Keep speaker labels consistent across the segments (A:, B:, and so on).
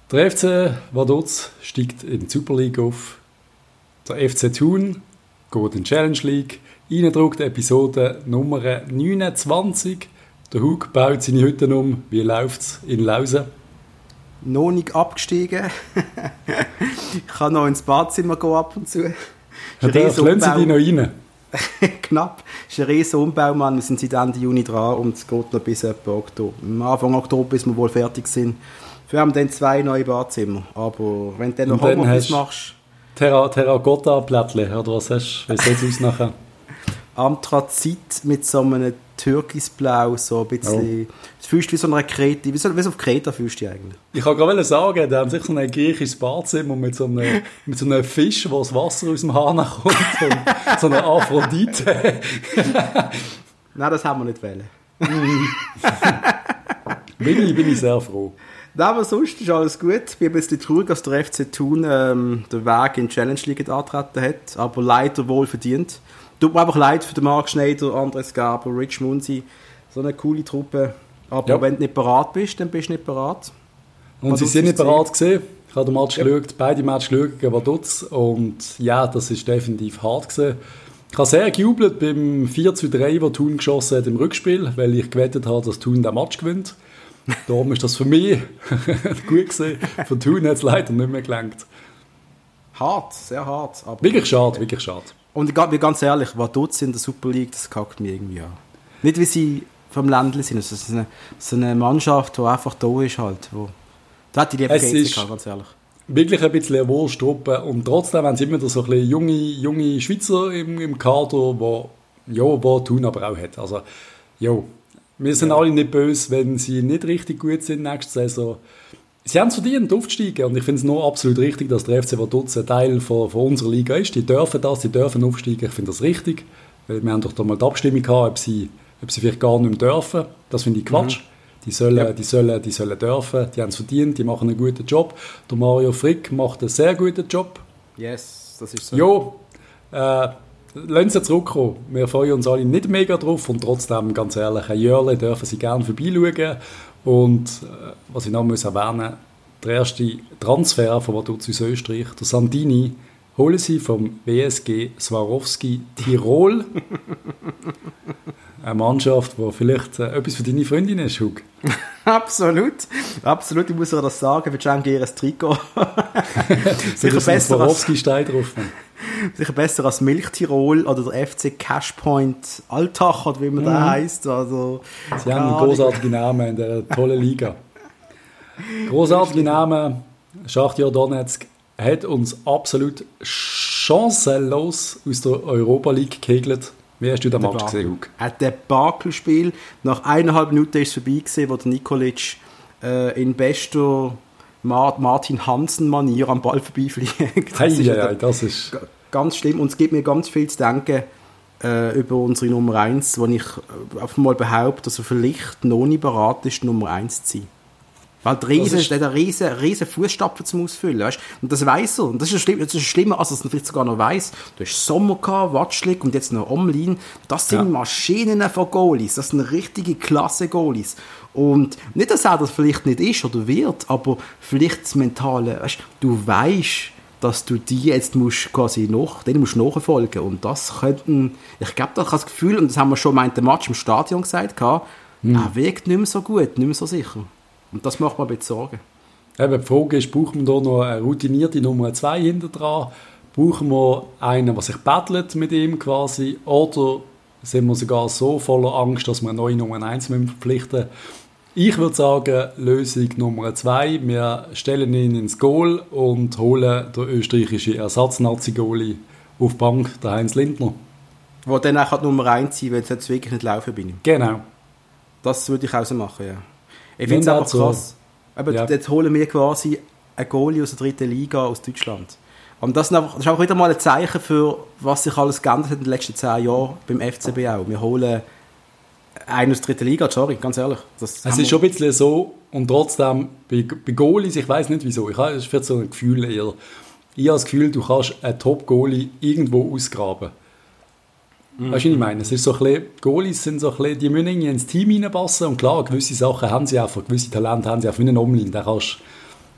A: Der FC Vaduz steigt in die Super League auf. Der FC Thun geht in die Challenge League. Reindruckt Episode Nummer 29. Der Hug baut seine Hütten um. Wie läuft es in Lausen?
B: Noch nicht abgestiegen. Ich kann noch ins Badzimmer gehen ab und zu.
A: Ja, da lassen Sie die noch rein.
B: Knapp. Es ist ein riesen Umbau, Mann. Wir sind seit Ende Juni dran und es geht noch bis etwa Oktober. Am Anfang Oktober, bis wir wohl fertig sind. Wir haben dann 2 neue Badzimmer. Aber wenn du dann noch Homeoffice machst...
A: Terracotta-Plättchen, oder was hast du? Wie sieht es aus nachher?
B: Anthrazit mit so einem Türkisblau, so ein bisschen... Es fühlst wie so eine Kreta. Wie so auf Kreta fühlst du eigentlich.
A: Ich kann gerade sagen, da haben sich so ein griechisches Badzimmer mit so einem Fisch, wo das Wasser aus dem Hahn kommt und so eine Aphrodite.
B: Nein, das haben wir nicht wollen.
A: bin ich sehr froh.
B: Nein, aber sonst ist alles gut. Ich bin ein bisschen traurig, dass der FC Thun den Weg in die Challenge League angetreten hat, aber leider wohl verdient. Tut mir einfach leid für den Marc Schneider, Andres Gaber, Rich Munzi, so eine coole Truppe. Aber wenn du nicht parat bist, dann bist du nicht parat.
A: Und sie sind nicht parat gewesen. Ich habe den Match geschaut, beide Matches geschaut gegen Vaduz und ja, das ist definitiv hart gewesen. Ich habe sehr gejubelt beim 4:3, das Thun geschossen hat im Rückspiel, weil ich gewettet habe, dass Thun den Match gewinnt. Darum ist das für mich gut gewesen. Für Thun hat es leider nicht mehr gelangt.
B: Hart, sehr hart. Aber
A: wirklich schade, wirklich schade.
B: Und ganz ehrlich, Vaduz in der Super League, das kackt mich irgendwie an. Nicht, wie sie vom Ländle sind. Es ist so eine Mannschaft, die einfach da ist halt. Da hat die liebe GCK, ganz ehrlich.
A: Wirklich ein bisschen eine Wurstruppe. Und trotzdem haben sie immer so ein bisschen junge Schweizer im Kader, die Thun aber auch hat. Also, wir sind alle nicht böse, wenn sie nicht richtig gut sind nächste Saison. Sie haben es verdient, aufzusteigen. Und ich finde es noch absolut richtig, dass der FC Vaduz ein Teil von unserer Liga ist. Die dürfen aufsteigen. Ich finde das richtig. Weil wir haben doch da mal die Abstimmung gehabt, ob sie vielleicht gar nicht mehr dürfen. Das finde ich Quatsch. Die sollen dürfen. Die haben es verdient. Die machen einen guten Job. Der Mario Frick macht einen sehr guten Job.
B: Yes, das ist so.
A: Lassen Sie zurückkommen. Wir freuen uns alle nicht mega drauf und trotzdem, ganz ehrlich, ein Jörle dürfen Sie gerne vorbeischauen. Und was ich noch erwähnen muss, der erste Transfer von Vaduz aus Österreich, der Sandini, holen Sie vom WSG Swarovski Tirol. Eine Mannschaft, die vielleicht etwas für deine Freundin ist, Hug.
B: Absolut, ich muss dir das sagen, wir schenken ihr ein Trikot.
A: Sicher besser Swarovski-Stein drauf.
B: Sicher besser als Milch Tirol oder der FC Cashpoint Altach, oder wie man da heisst. Also,
A: sie haben einen großartigen Namen in dieser tollen Liga. Großartige Namen. Schachtja Donetsk hat uns absolut chancenlos aus der Europa League gekegelt. Wie hast du den Match gesehen, Hug?
B: Ein Debakelspiel. Nach 1,5 Minuten ist es vorbei gewesen, wo der Nikolic in bester Martin Hansen-Manier am Ball vorbeifliegt.
A: Das ist
B: ganz schlimm. Und es gibt mir ganz viel zu denken über unsere Nummer 1, wo ich einfach mal behaupte, dass er vielleicht noch nicht bereit ist, Nummer 1 zu sein. Weil der hat einen riesen Fußstapfen zum Ausfüllen, weißt? Und das weiss er. Und das ist schlimmer, als er es vielleicht sogar noch weiss. Du hast Sommer gehabt, Watschlik und jetzt noch Omlin. Das sind Maschinen von Goalies. Das sind richtige Klasse-Goalies. Und nicht, dass er das vielleicht nicht ist oder wird, aber vielleicht das Mentale, weißt? Du weißt, dass du die jetzt denen musst nachfolgen. Und das könnten, ich glaube, ich habe das Gefühl, und das haben wir schon mal in dem Match im Stadion gesagt, er wirkt nicht mehr so gut, nicht mehr so sicher. Und das macht mir ein bisschen Sorgen.
A: Die Frage ist, brauchen wir da noch eine routinierte Nummer 2 hinter dran? Brauchen wir einen, der sich battelt mit ihm quasi? Oder sind wir sogar so voller Angst, dass wir eine neue Nummer 1 verpflichten müssen? Ich würde sagen, Lösung Nummer 2. Wir stellen ihn ins Goal und holen den österreichischen Ersatz-Nazi-Goalie auf die Bank, der Heinz Lindner.
B: Der dann auch Nummer 1 sein, weil es jetzt wirklich nicht laufen bei ihm.
A: Genau.
B: Das würde ich auch so machen, ja. Ich finde es einfach krass. Aber jetzt holen wir quasi einen Goalie aus der 3. Liga aus Deutschland. Und das ist auch wieder mal ein Zeichen für, was sich alles geändert hat in den letzten 10 Jahren beim FCB auch. Wir holen einen aus der 3. Liga, sorry, ganz ehrlich. Es
A: ist schon ein bisschen so, und trotzdem, bei Goalies, ich weiss nicht wieso, das ist vielleicht so ein Gefühl eher. Ich habe das Gefühl, du kannst einen Top-Goalie irgendwo ausgraben. Weißt du, was ich meine? Es ist so ein bisschen, Goalies sind so ein bisschen, die müssen irgendwie ins Team reinpassen und klar, gewisse Sachen haben sie einfach, gewisse Talente haben sie auch, wie einen Omlin, den kannst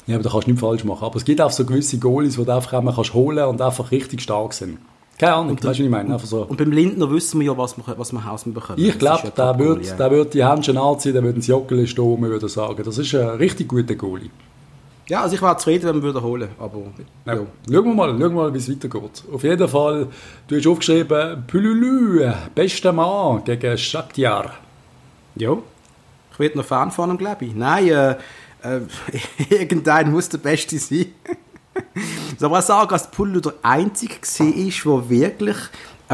A: Ja, aber da kannst du nichts falsch machen. Aber es gibt auch so gewisse Goalies, die du einfach einmal kannst holen und einfach richtig stark sind. Keine Ahnung, weißt du, was ich meine? Einfach so.
B: Und beim Lindner wissen wir ja, was wir Hausmann bekommen.
A: Ich glaube, der wird die Hände schon anziehen, der wird ins Joggeli stehen, man würde sagen. Das ist ein richtig guter Goalie.
B: Ja, also ich wäre zufrieden, wenn wir ihn holen würden. Aber
A: ja. Schauen wir mal, wie es weitergeht. Auf jeden Fall, du hast aufgeschrieben, Pululu, bester Mann gegen Shakhtar.
B: Ja, ich werde noch Fan von ihm, glaube ich. Nein, irgendein muss der Beste sein. Ich soll aber auch sagen, dass Pululu der Einzige war, der wirklich ein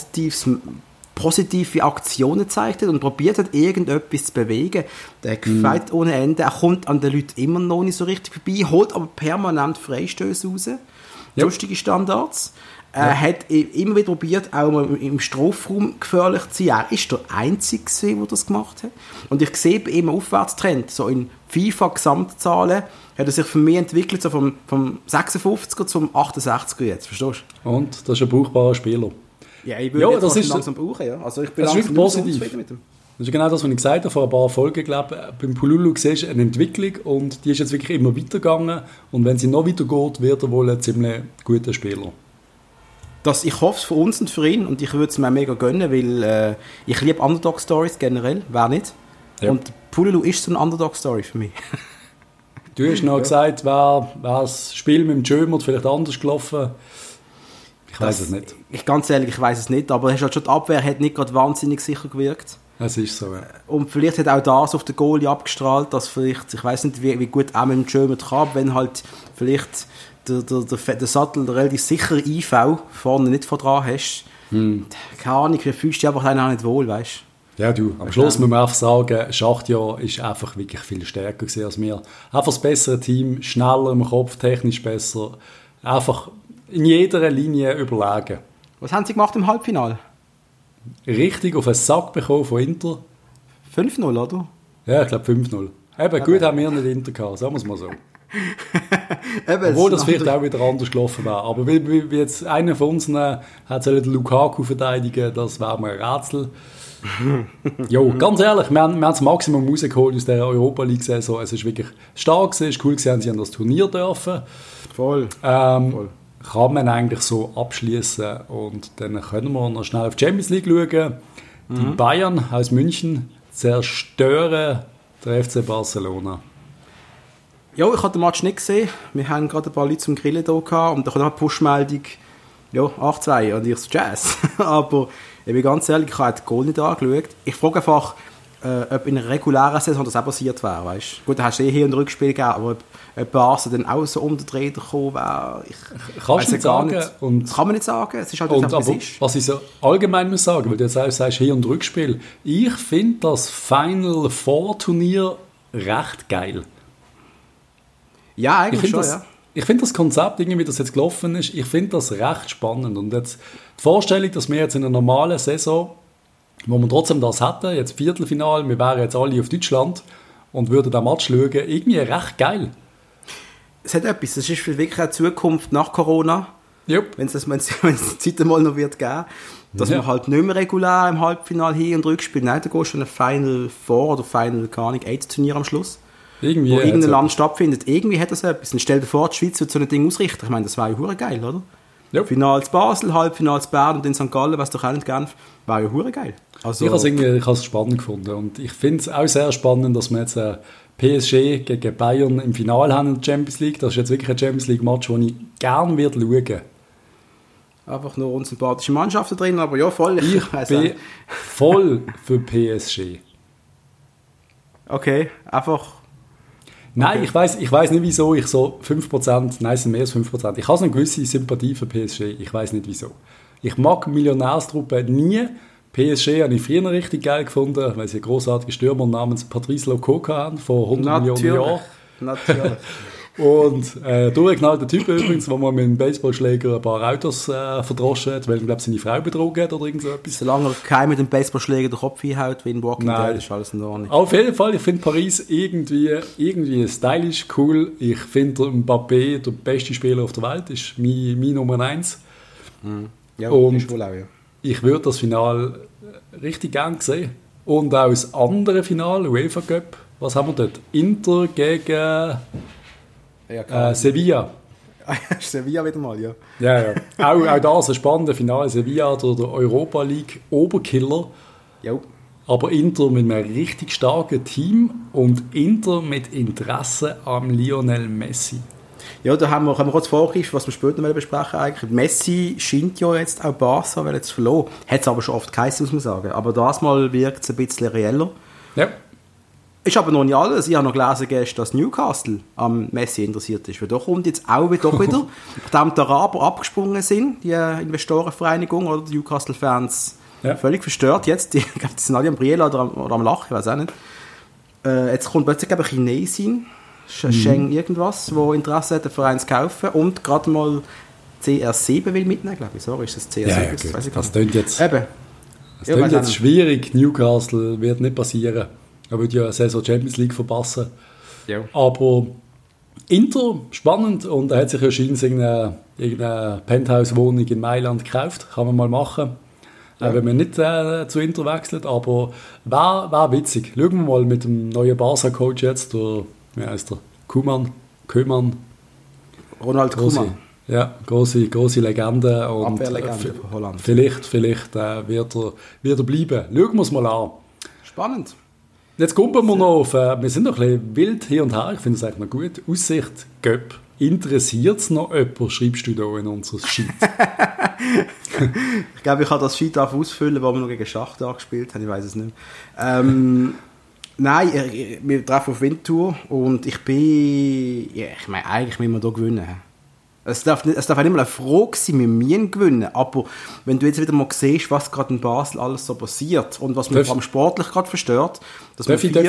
B: positive Aktionen gezeigt hat und probiert hat, irgendetwas zu bewegen. Der gefällt ohne Ende. Er kommt an den Leuten immer noch nicht so richtig vorbei, holt aber permanent Freistöße raus. Ja. Lustige Standards. Er hat immer wieder probiert, auch mal im Strafraum gefährlich zu sein. Er ist der Einzige, der das gemacht hat. Und ich sehe bei ihm einen Aufwärtstrend. So in FIFA-Gesamtzahlen hat er sich für mich entwickelt, so vom 56er zum 68er jetzt. Verstehst du?
A: Und das ist ein brauchbarer Spieler.
B: Ja, ich würde das langsam brauchen. Ja. Also ich bin
A: langsam positiv mit ihm. Das ist genau das, was ich gesagt habe vor ein paar Folgen. Glaube, beim Pululu siehst du eine Entwicklung und die ist jetzt wirklich immer weitergegangen. Und wenn sie noch weitergeht, wird er wohl ein ziemlich guter Spieler.
B: Ich hoffe es für uns und für ihn und ich würde es mir mega gönnen, weil ich liebe Underdog-Stories generell, wer nicht? Ja. Und Pululu ist so eine Underdog-Story für mich.
A: Du hast noch gesagt, wäre das Spiel mit dem Schömert vielleicht anders gelaufen? Ich weiß es nicht.
B: Ganz ehrlich, ich weiß es nicht, aber schon die Abwehr hat nicht gerade wahnsinnig sicher gewirkt.
A: Es ist so, ja.
B: Und vielleicht hat auch das auf den Goalie abgestrahlt, dass vielleicht, ich weiß nicht, wie gut auch mit dem Schömert kann, wenn halt vielleicht der Sattel relativ sicher IV vorne nicht von dran hast. Keine Ahnung, du fühlst dich einfach auch nicht wohl, weißt du?
A: Ja, du, am Schluss muss man einfach sagen, Schachtjahr ist einfach wirklich viel stärker gewesen als wir. Einfach das bessere Team, schneller im Kopf, technisch besser. Einfach in jeder Linie überlegen.
B: Was haben sie gemacht im Halbfinale?
A: Richtig auf einen Sack bekommen von Inter.
B: 5-0, oder?
A: Ja, ich glaube 5-0. Eben, gut haben wir nicht Inter gehabt, sagen wir es mal so. Obwohl das vielleicht auch wieder anders gelaufen wäre. Aber wie jetzt einer von uns hat den Lukaku verteidigen, das wäre mir ein Rätsel. Jo, ganz ehrlich, wir haben das Maximum rausgeholt aus der Europa League-Saison. Es ist wirklich stark, es ist cool gewesen, sie haben das Turnier dürfen.
B: Voll.
A: Kann man eigentlich so abschließen und dann können wir noch schnell auf die Champions League schauen. Die Bayern aus München zerstören der FC Barcelona.
B: Ja, ich habe den Match nicht gesehen. Wir haben gerade ein paar Leute zum Grillen hier gehabt und da kommt eine Push-Meldung, ja, 8-2 und ich so Jazz. Aber ich bin ganz ehrlich, ich habe den Goal nicht angeschaut. Ich frage einfach, ob in einer regulären Saison das auch passiert wäre, weißt du? Gut, da hast du Hin- und Rückspiel gegeben, aber ob Barca dann auch so unter die Räder gekommen wäre,
A: kannst du nicht sagen.
B: Das kann man nicht sagen, es ist halt
A: und, aber, was ich so allgemein muss sagen, weil du jetzt auch sagst, Hin- und Rückspiel, ich finde das Final Four Turnier recht geil.
B: Ja, eigentlich schon, ja.
A: Ich finde das Konzept, irgendwie, wie das jetzt gelaufen ist, ich finde das recht spannend. Und jetzt die Vorstellung, dass wir jetzt in einer normalen Saison, wo wir trotzdem das hätten, jetzt Viertelfinale, wir wären jetzt alle auf Deutschland und würden den Match schauen, irgendwie recht geil.
B: Es hat etwas, das ist wirklich eine Zukunft nach Corona,
A: yep.
B: wenn es die Zeit einmal noch wird geben, dass man halt nicht mehr regulär im Halbfinale Hin- und Rückspiel, nein, da gehst du in ein Final Four oder Final, keine Ahnung, 8 Turnier am Schluss.
A: Irgendwie
B: wo irgendein Land stattfindet. Irgendwie hat das etwas. Und stell dir vor, die Schweiz wird so ein Ding ausrichten. Ich meine, das wäre ja hure geil, oder? Ja. Finale zu Basel, Halbfinale zu Bern und in St. Gallen, was doch auch nicht Genf, wäre ja hure geil. Also,
A: ich habe es spannend gefunden. Und ich finde es auch sehr spannend, dass wir jetzt PSG gegen Bayern im Finale haben in der Champions League. Das ist jetzt wirklich ein Champions League-Match, den ich gerne schauen würde.
B: Einfach nur unsympathische Mannschaften drin, aber ja, voll.
A: Ich bin voll für PSG.
B: Okay, einfach...
A: Nein, okay. Ich weiss nicht, wieso ich so 5%, nein, es sind mehr als 5%. Ich habe so eine gewisse Sympathie für PSG, ich weiss nicht, wieso. Ich mag Millionärstruppen nie. PSG habe ich früher richtig geil gefunden, weil sie einen grossartigen Stürmer namens Patrice Lococa haben, vor 100 Millionen Jahren.
B: Natürlich.
A: Und durchgeknallter Typ übrigens, wo man mit einem Baseballschläger ein paar Autos verdroschen hat, weil er, glaube ich, seine Frau betrogen hat oder irgend so etwas.
B: Solange er kein mit dem Baseballschläger den Kopf einhaut, wie in Walking Dead, ist alles in Ordnung.
A: Auf jeden Fall, ich finde Paris irgendwie stylisch, cool. Ich finde Mbappé der beste Spieler auf der Welt, ist mein Nummer 1.
B: Ja,
A: und
B: ist wohl auch, ja.
A: Ich würde das Finale richtig gerne sehen. Und auch das andere Finale, UEFA Cup, was haben wir dort? Inter gegen...
B: Ja,
A: Sevilla.
B: Sevilla wieder mal, ja.
A: Ja. Auch das ein spannendes Finale. Sevilla oder der Europa League Oberkiller.
B: Jo.
A: Aber Inter mit einem richtig starken Team und Inter mit Interesse am Lionel Messi.
B: Ja, da können wir kurz vorgreifen, was wir später noch besprechen eigentlich. Messi scheint ja jetzt auch Barca, weil jetzt verloren. Hat es aber schon oft geheißen, muss man sagen. Aber das Mal wirkt es ein bisschen reeller.
A: Ja.
B: Ist aber noch nicht alles. Ich habe noch gelesen gestern, dass Newcastle am Messi interessiert ist. Weil da kommt jetzt auch wieder, nachdem die Araber abgesprungen sind, die Investorenvereinigung oder die Newcastle-Fans völlig verstört jetzt. Die sind alle am Brillen oder am Lachen, ich weiß auch nicht. Jetzt kommt plötzlich eine Chinesin, Sheng irgendwas, wo Interesse hat, den Verein zu kaufen und gerade mal CR7 will mitnehmen, glaube ich. So ist das CR7.
A: Ja,
B: das weiß ich
A: das klingt jetzt,
B: eben.
A: das klingt jetzt schwierig. Newcastle wird nicht passieren. Er würde ja eine Saison Champions League verpassen.
B: Ja.
A: Aber Inter, spannend. Und er hat sich ja scheinbar irgendeine Penthouse-Wohnung in Mailand gekauft. Kann man mal machen. Ja. Wenn man nicht zu Inter wechselt. Aber war witzig. Schauen wir mal mit dem neuen Barca-Coach jetzt. Wie heißt der? Koeman.
B: Ronald Koeman.
A: Ja, große Legende. Und
B: Abwehrlegende von Holland.
A: Vielleicht wird er bleiben. Schauen wir es mal an.
B: Spannend.
A: Jetzt kommen wir noch auf, wir sind noch ein bisschen wild hier und her, ich finde es eigentlich noch gut. Aussicht, Göpp. Interessiert es noch jemand, schreibst du da in unser Sheet?
B: Ich glaube, ich kann das Sheet ausfüllen, wo wir noch gegen Schachtar gespielt haben, ich weiß es nicht. Nein, wir treffen auf Winterthur und ich meine, eigentlich müssen wir hier gewinnen. Es darf auch nicht mal eine Frage sein, wir müssen gewinnen. Aber wenn du jetzt wieder mal siehst, was gerade in Basel alles so passiert und was mich vor allem sportlich gerade verstört, dass
A: darf ich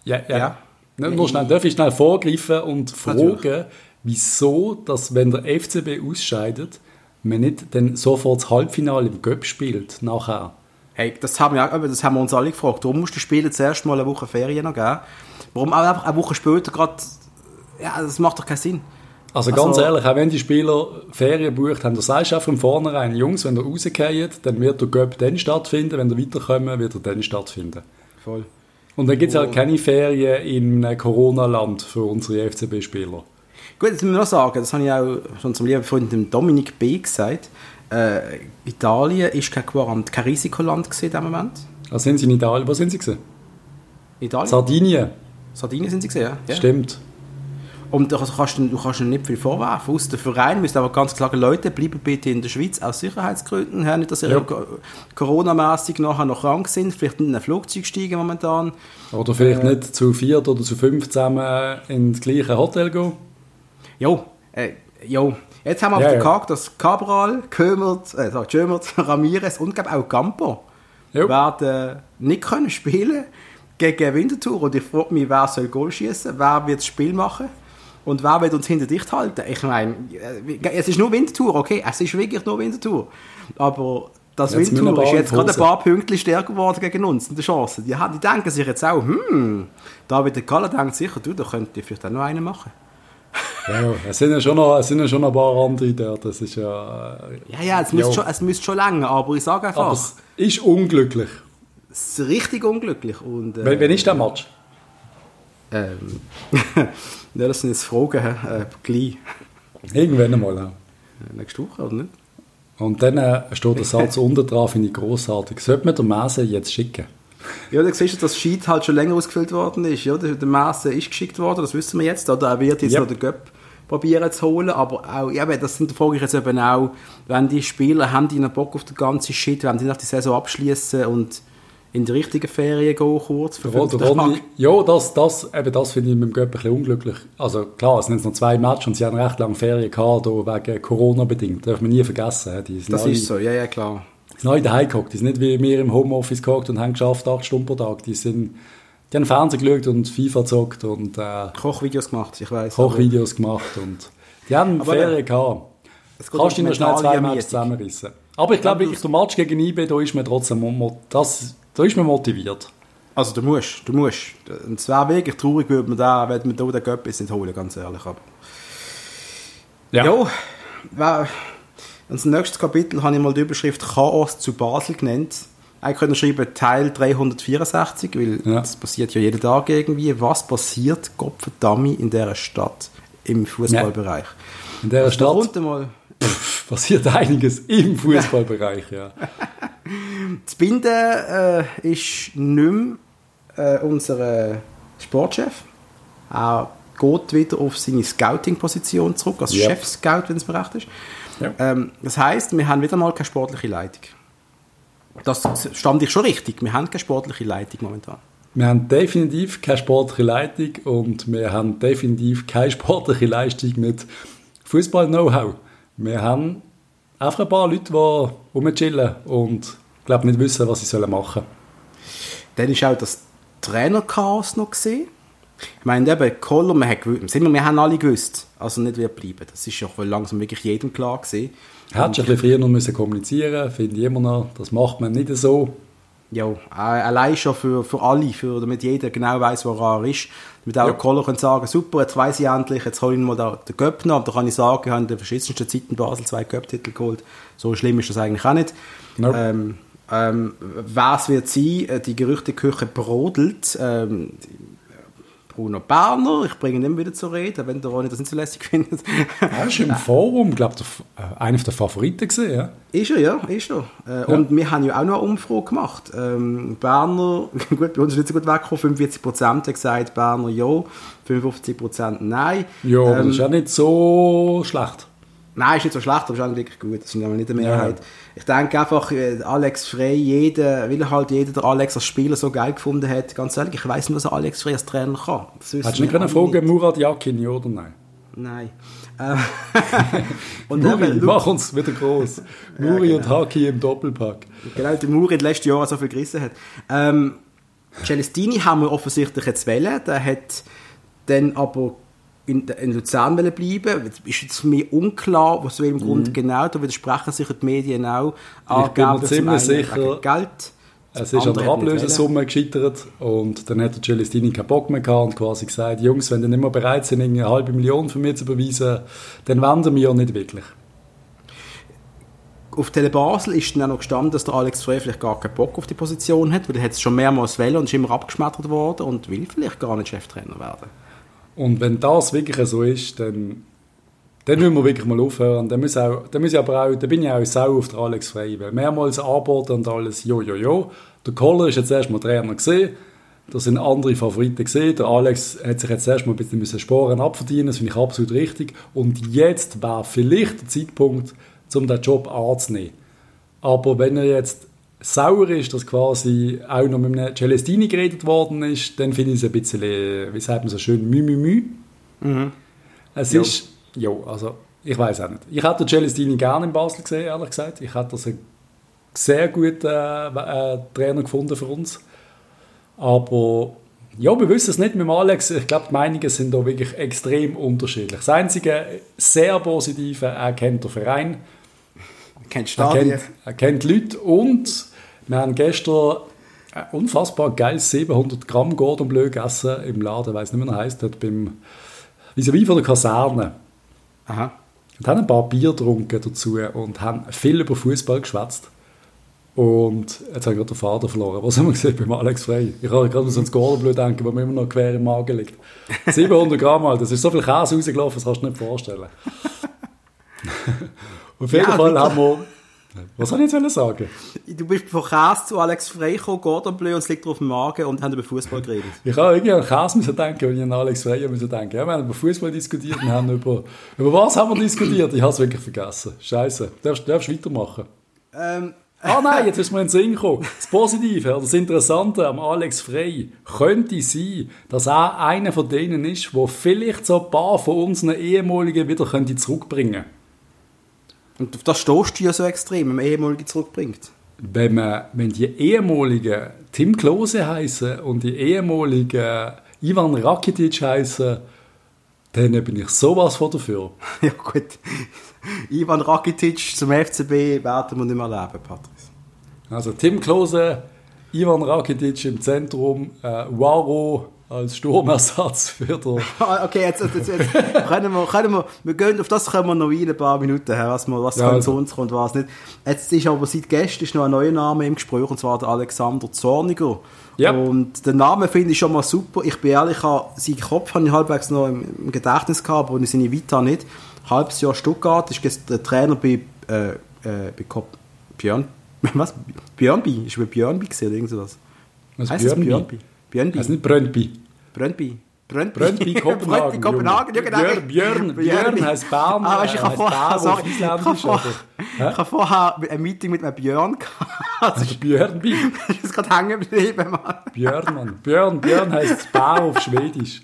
A: schnell vorgreifen und fragen, natürlich, wieso, dass wenn der FCB ausscheidet, man nicht dann sofort das Halbfinale im Göpp spielt, nachher?
B: Hey, das haben wir uns alle gefragt. Warum musst du Spielen zuerst mal eine Woche Ferien noch geben? Warum auch einfach eine Woche später gerade... Ja, das macht doch keinen Sinn.
A: Also ganz ehrlich, auch wenn die Spieler Ferien bucht, haben, du sagst auch von vornherein, Jungs, wenn ihr rausgeht, dann wird der Göpp dann stattfinden, wenn ihr weiterkommen, wird er dann stattfinden.
B: Voll.
A: Und dann gibt es halt keine Ferien in einem Corona-Land für unsere FCB-Spieler.
B: Gut, jetzt muss ich noch sagen, das habe ich auch schon zum lieben Freund Dominik B. gesagt, Italien ist kein Risikoland in diesem Moment.
A: Also sind sie in Italien? Wo sind sie gewesen?
B: Italien?
A: Sardinien.
B: Sardinien sind sie gewesen, ja.
A: Stimmt.
B: Und du kannst nicht viel vorwerfen. Aus dem Verein müssen aber ganz klar Leute bleiben bitte in der Schweiz aus Sicherheitsgründen her, nicht, dass sie Corona-mässig nachher noch krank sind, vielleicht nicht in ein Flugzeug steigen momentan.
A: Oder vielleicht nicht zu 4 oder zu 5 zusammen ins gleiche Hotel gehen.
B: Jo. Jetzt haben wir auf der Karte, dass Cabral, Kömert, Ramirez und auch Campo werden nicht können spielen gegen Winterthur. Und ich frage mich, wer soll Goal schießen, wer wird das Spiel machen und wer wird uns hinter dicht halten. Ich meine, es ist nur Winterthur, okay, es ist wirklich nur Winterthur. Aber das Winterthur ist jetzt gerade ein paar Pünktchen stärker geworden gegen uns in der Chance. Die denken sich jetzt auch, David Kaller denkt sicher, da könnt ihr vielleicht auch noch einen machen.
A: Ja, es sind ja schon noch ein paar andere dort. Das ist ja...
B: Es müsste schon länger, aber ich sage einfach...
A: Aber es ist unglücklich.
B: Es ist richtig unglücklich. Und,
A: Wann ist der Match?
B: Ja, das sind jetzt Fragen, gleich.
A: Irgendwann einmal, ja.
B: Nächste Woche, oder nicht?
A: Und dann steht der Satz unten drauf, finde ich grossartig. Sollte man den Messe jetzt schicken?
B: Ja, da siehst du, dass das Sheet halt schon länger ausgefüllt worden ist. Ja, der Messe ist geschickt worden, das wissen wir jetzt. Oder er wird jetzt noch den Göpp probieren zu holen. Aber auch, das frage ich jetzt eben auch, wenn die Spieler haben die noch Bock auf den ganzen Shit, wenn die nach die Saison abschließen und in die richtigen Ferien gehen, kurz für 5 Tage.
A: Ja, das finde ich mit dem Göpp ein bisschen unglücklich. Also klar, es sind jetzt noch 2 Matches und sie haben recht lange Ferien gehabt, wegen Corona bedingt. Das darf man nie vergessen.
B: Das ist so, ja, klar.
A: Die sind alle daheim gehockt. Die sind nicht wie wir im Homeoffice gehockt und haben geschafft 8 Stunden pro Tag. Die haben Fernsehen geschaut und FIFA gezockt und
B: Kochvideos gemacht, ich weiss.
A: Kochvideos gemacht und die haben Ferien gehabt. Kannst du noch schnell 2 Matches zusammenrissen. Aber ich glaube wirklich, der Match gegen IB, da ist man trotzdem motiviert. Also du musst. Und es wäre wirklich traurig, wenn man da den Göpp nicht holen, ganz ehrlich. Aber
B: das nächste Kapitel habe ich mal die Überschrift Chaos zu Basel genannt. Ich könnte schreiben Teil 364, weil das passiert ja jeden Tag irgendwie. Was passiert, Gottverdammt, in dieser Stadt? im Fußballbereich.
A: In dieser Stadt
B: mal
A: passiert einiges im Fußballbereich, ja.
B: Das Binden ist nicht mehr unser Sportchef. Er geht wieder auf seine Scouting-Position zurück, als Chef-Scout, wenn es mir recht ist. Ja. Das heisst, wir haben wieder mal keine sportliche Leitung. Das stand ich schon richtig. Wir haben keine sportliche Leitung momentan.
A: Wir haben definitiv keine sportliche Leitung und wir haben definitiv keine sportliche Leistung mit Fußball-Know-how. Wir haben einfach ein paar Leute, die rumchillen und glaube nicht wissen, was sie machen sollen.
B: Dann ist auch das Trainerchaos noch gesehen. Ich meine, eben, Koller, wir haben alle gewusst, also nicht wird bleiben. Das ist ja langsam wirklich jedem klar gewesen.
A: Hättest du ein bisschen früher noch müssen kommunizieren, finde ich immer noch. Das macht man nicht so.
B: Ja, allein schon für alle, damit jeder genau weiss, woran er ist. Damit auch Koller können sagen, super, jetzt weiss ich endlich, jetzt hole ich mal den Göppner. Aber da kann ich sagen, ich habe in der verschissensten Zeit in Basel 2 Göpp-Titel geholt. So schlimm ist das eigentlich auch nicht. Nope. Wer es wird sein, die Gerüchteküche brodelt. Bruno Berner, ich bringe ihn immer wieder zur Rede, wenn der Ronny das nicht so lässig findet.
A: Er ist im Forum, glaube ich, einer der Favoriten gesehen. Ja?
B: Ist er, ja, ist er. Und wir haben ja auch noch eine Umfrage gemacht. Berner, gut, bei uns ist nicht so gut weggekommen, 45% haben gesagt, Berner ja, 55% nein.
A: Ja, das ist auch nicht so schlecht.
B: Nein, ist nicht so schlecht, aber ist auch wirklich gut. Das ist nicht eine Mehrheit. Ja. Ich denke einfach, Alex Frey, weil halt jeder der Alex als Spieler so geil gefunden hat, ganz ehrlich, ich weiss nicht, was Alex Frey als Trainer kann.
A: Hättest du nicht können fragen, Murat Yakin, ja oder nein?
B: Nein.
A: Und Muri, mach uns wieder groß. Muri und Haki im Doppelpack.
B: Genau, der Muri in den letzten Jahren so viel gerissen hat. Celestini haben wir offensichtlich jetzt wählen. Der hat dann aber in Luzern bleiben. Ist jetzt für mich unklar, aus welchem Grund genau. Da widersprechen sich die Medien auch.
A: Ich bin mir ziemlich sicher,
B: Geld.
A: Es ist an der Ablösesumme gescheitert und dann hat der Celestini keinen Bock mehr gehabt und quasi gesagt, Jungs, wenn ihr nicht mehr bereit sind, eine 500.000 für mich zu überweisen, dann wenden wir ja nicht wirklich.
B: Auf Tele Basel ist dann auch noch gestanden, dass der Alex Frey vielleicht gar keinen Bock auf die Position hat, weil er hat es schon mehrmals wählen und ist immer abgeschmettert worden und will vielleicht gar nicht Cheftrainer werden.
A: Und wenn das wirklich so ist, dann müssen wir wirklich mal aufhören. Dann bin ich auch sauer auf den Alex Frey, weil mehrmals Anboten und alles, jo. Der Koller ist jetzt erstmal Trainer gesehen, da sind andere Favoriten gesehen, der Alex hat sich jetzt erstmal ein bisschen Sporen abverdienen, das finde ich absolut richtig. Und jetzt wäre vielleicht der Zeitpunkt, um den Job anzunehmen. Aber wenn er jetzt sauer ist, dass quasi auch noch mit einem Celestini geredet worden ist, dann finde ich es ein bisschen, wie sagt man so schön, Mü. Mhm. Es ist, also ich weiß auch nicht. Ich hätte den Celestini gerne in Basel gesehen, ehrlich gesagt. Ich hätte das einen sehr guten Trainer gefunden für uns. Aber ja, wir wissen es nicht mit dem Alex. Ich glaube, die Meinungen sind da wirklich extrem unterschiedlich. Das Einzige sehr Positive, er kennt den Verein. Er kennt Leute und wir haben gestern ein unfassbar geiles 700 Gramm Cordon Bleu gegessen im Laden, ich weiss nicht, wie er heisst, dort beim vis-à-vis von der Kaserne.
B: Aha.
A: Und haben ein paar Bier getrunken dazu und haben viel über Fußball geschwätzt. Und jetzt habe ich gerade den Vater verloren. Was haben wir gesehen beim Alex Frey? Ich habe gerade so ans Cordon Bleu denken, wo mir immer noch quer im Magen liegt. 700 Gramm, Alter, das ist so viel Käse rausgelaufen, das kannst du nicht vorstellen. Auf jeden Fall haben wir... Was soll ich jetzt sagen?
B: Du bist von Käse zu Alex Frey gekommen, Cordon Bleu, und es liegt auf dem Magen und haben über Fußball geredet.
A: Ich habe irgendwie an Käse denken, wenn ich an Alex Frey denken. Ja, wir haben über Fußball diskutiert und haben über was haben wir diskutiert? Ich habe es wirklich vergessen. Scheiße. Darfst du weitermachen? Nein, jetzt ist mir in den Sinn gekommen. Das Positive oder das Interessante am Alex Frey könnte sein, dass er einer von denen ist, der vielleicht so ein paar von unseren Ehemaligen wieder zurückbringen könnte.
B: Und auf das stehst du ja so extrem, wenn man Ehemalige zurückbringt.
A: Wenn die ehemaligen Tim Klose heißen und die ehemaligen Ivan Rakitic heißen, dann bin ich sowas von dafür.
B: Ja gut, Ivan Rakitic zum FCB werden wir nicht mehr erleben, Patrice.
A: Also Tim Klose, Ivan Rakitic im Zentrum, Waro als Sturmersatz für den...
B: Okay, jetzt können wir gehen, auf das können wir noch in ein paar Minuten, was zu uns kommt, was nicht. Jetzt ist aber seit gestern noch ein neuer Name im Gespräch, und zwar der Alexander Zorniger.
A: Ja.
B: Und den Namen finde ich schon mal super. Ich bin ehrlich, seinen Kopf habe ich halbwegs noch im Gedächtnis gehabt, aber seine Vita nicht. Halbes Jahr Stuttgart, ist jetzt der Trainer bei Björnby? Ist bei Björnby gesehen oder irgend sowas?
A: Was
B: Heißt das Björnby? Björnby?
A: Heißt nicht Brøndby.
B: Brøndby,
A: Kopenhagen.
B: Kopenhagen, ja genau.
A: Björn heisst Bern.
B: Ich habe vorher ein Meeting mit einem Björn gehabt.
A: Also Björnby.
B: Ich ist gerade hängen geblieben, Mann.
A: Björn heisst Bär auf Schwedisch.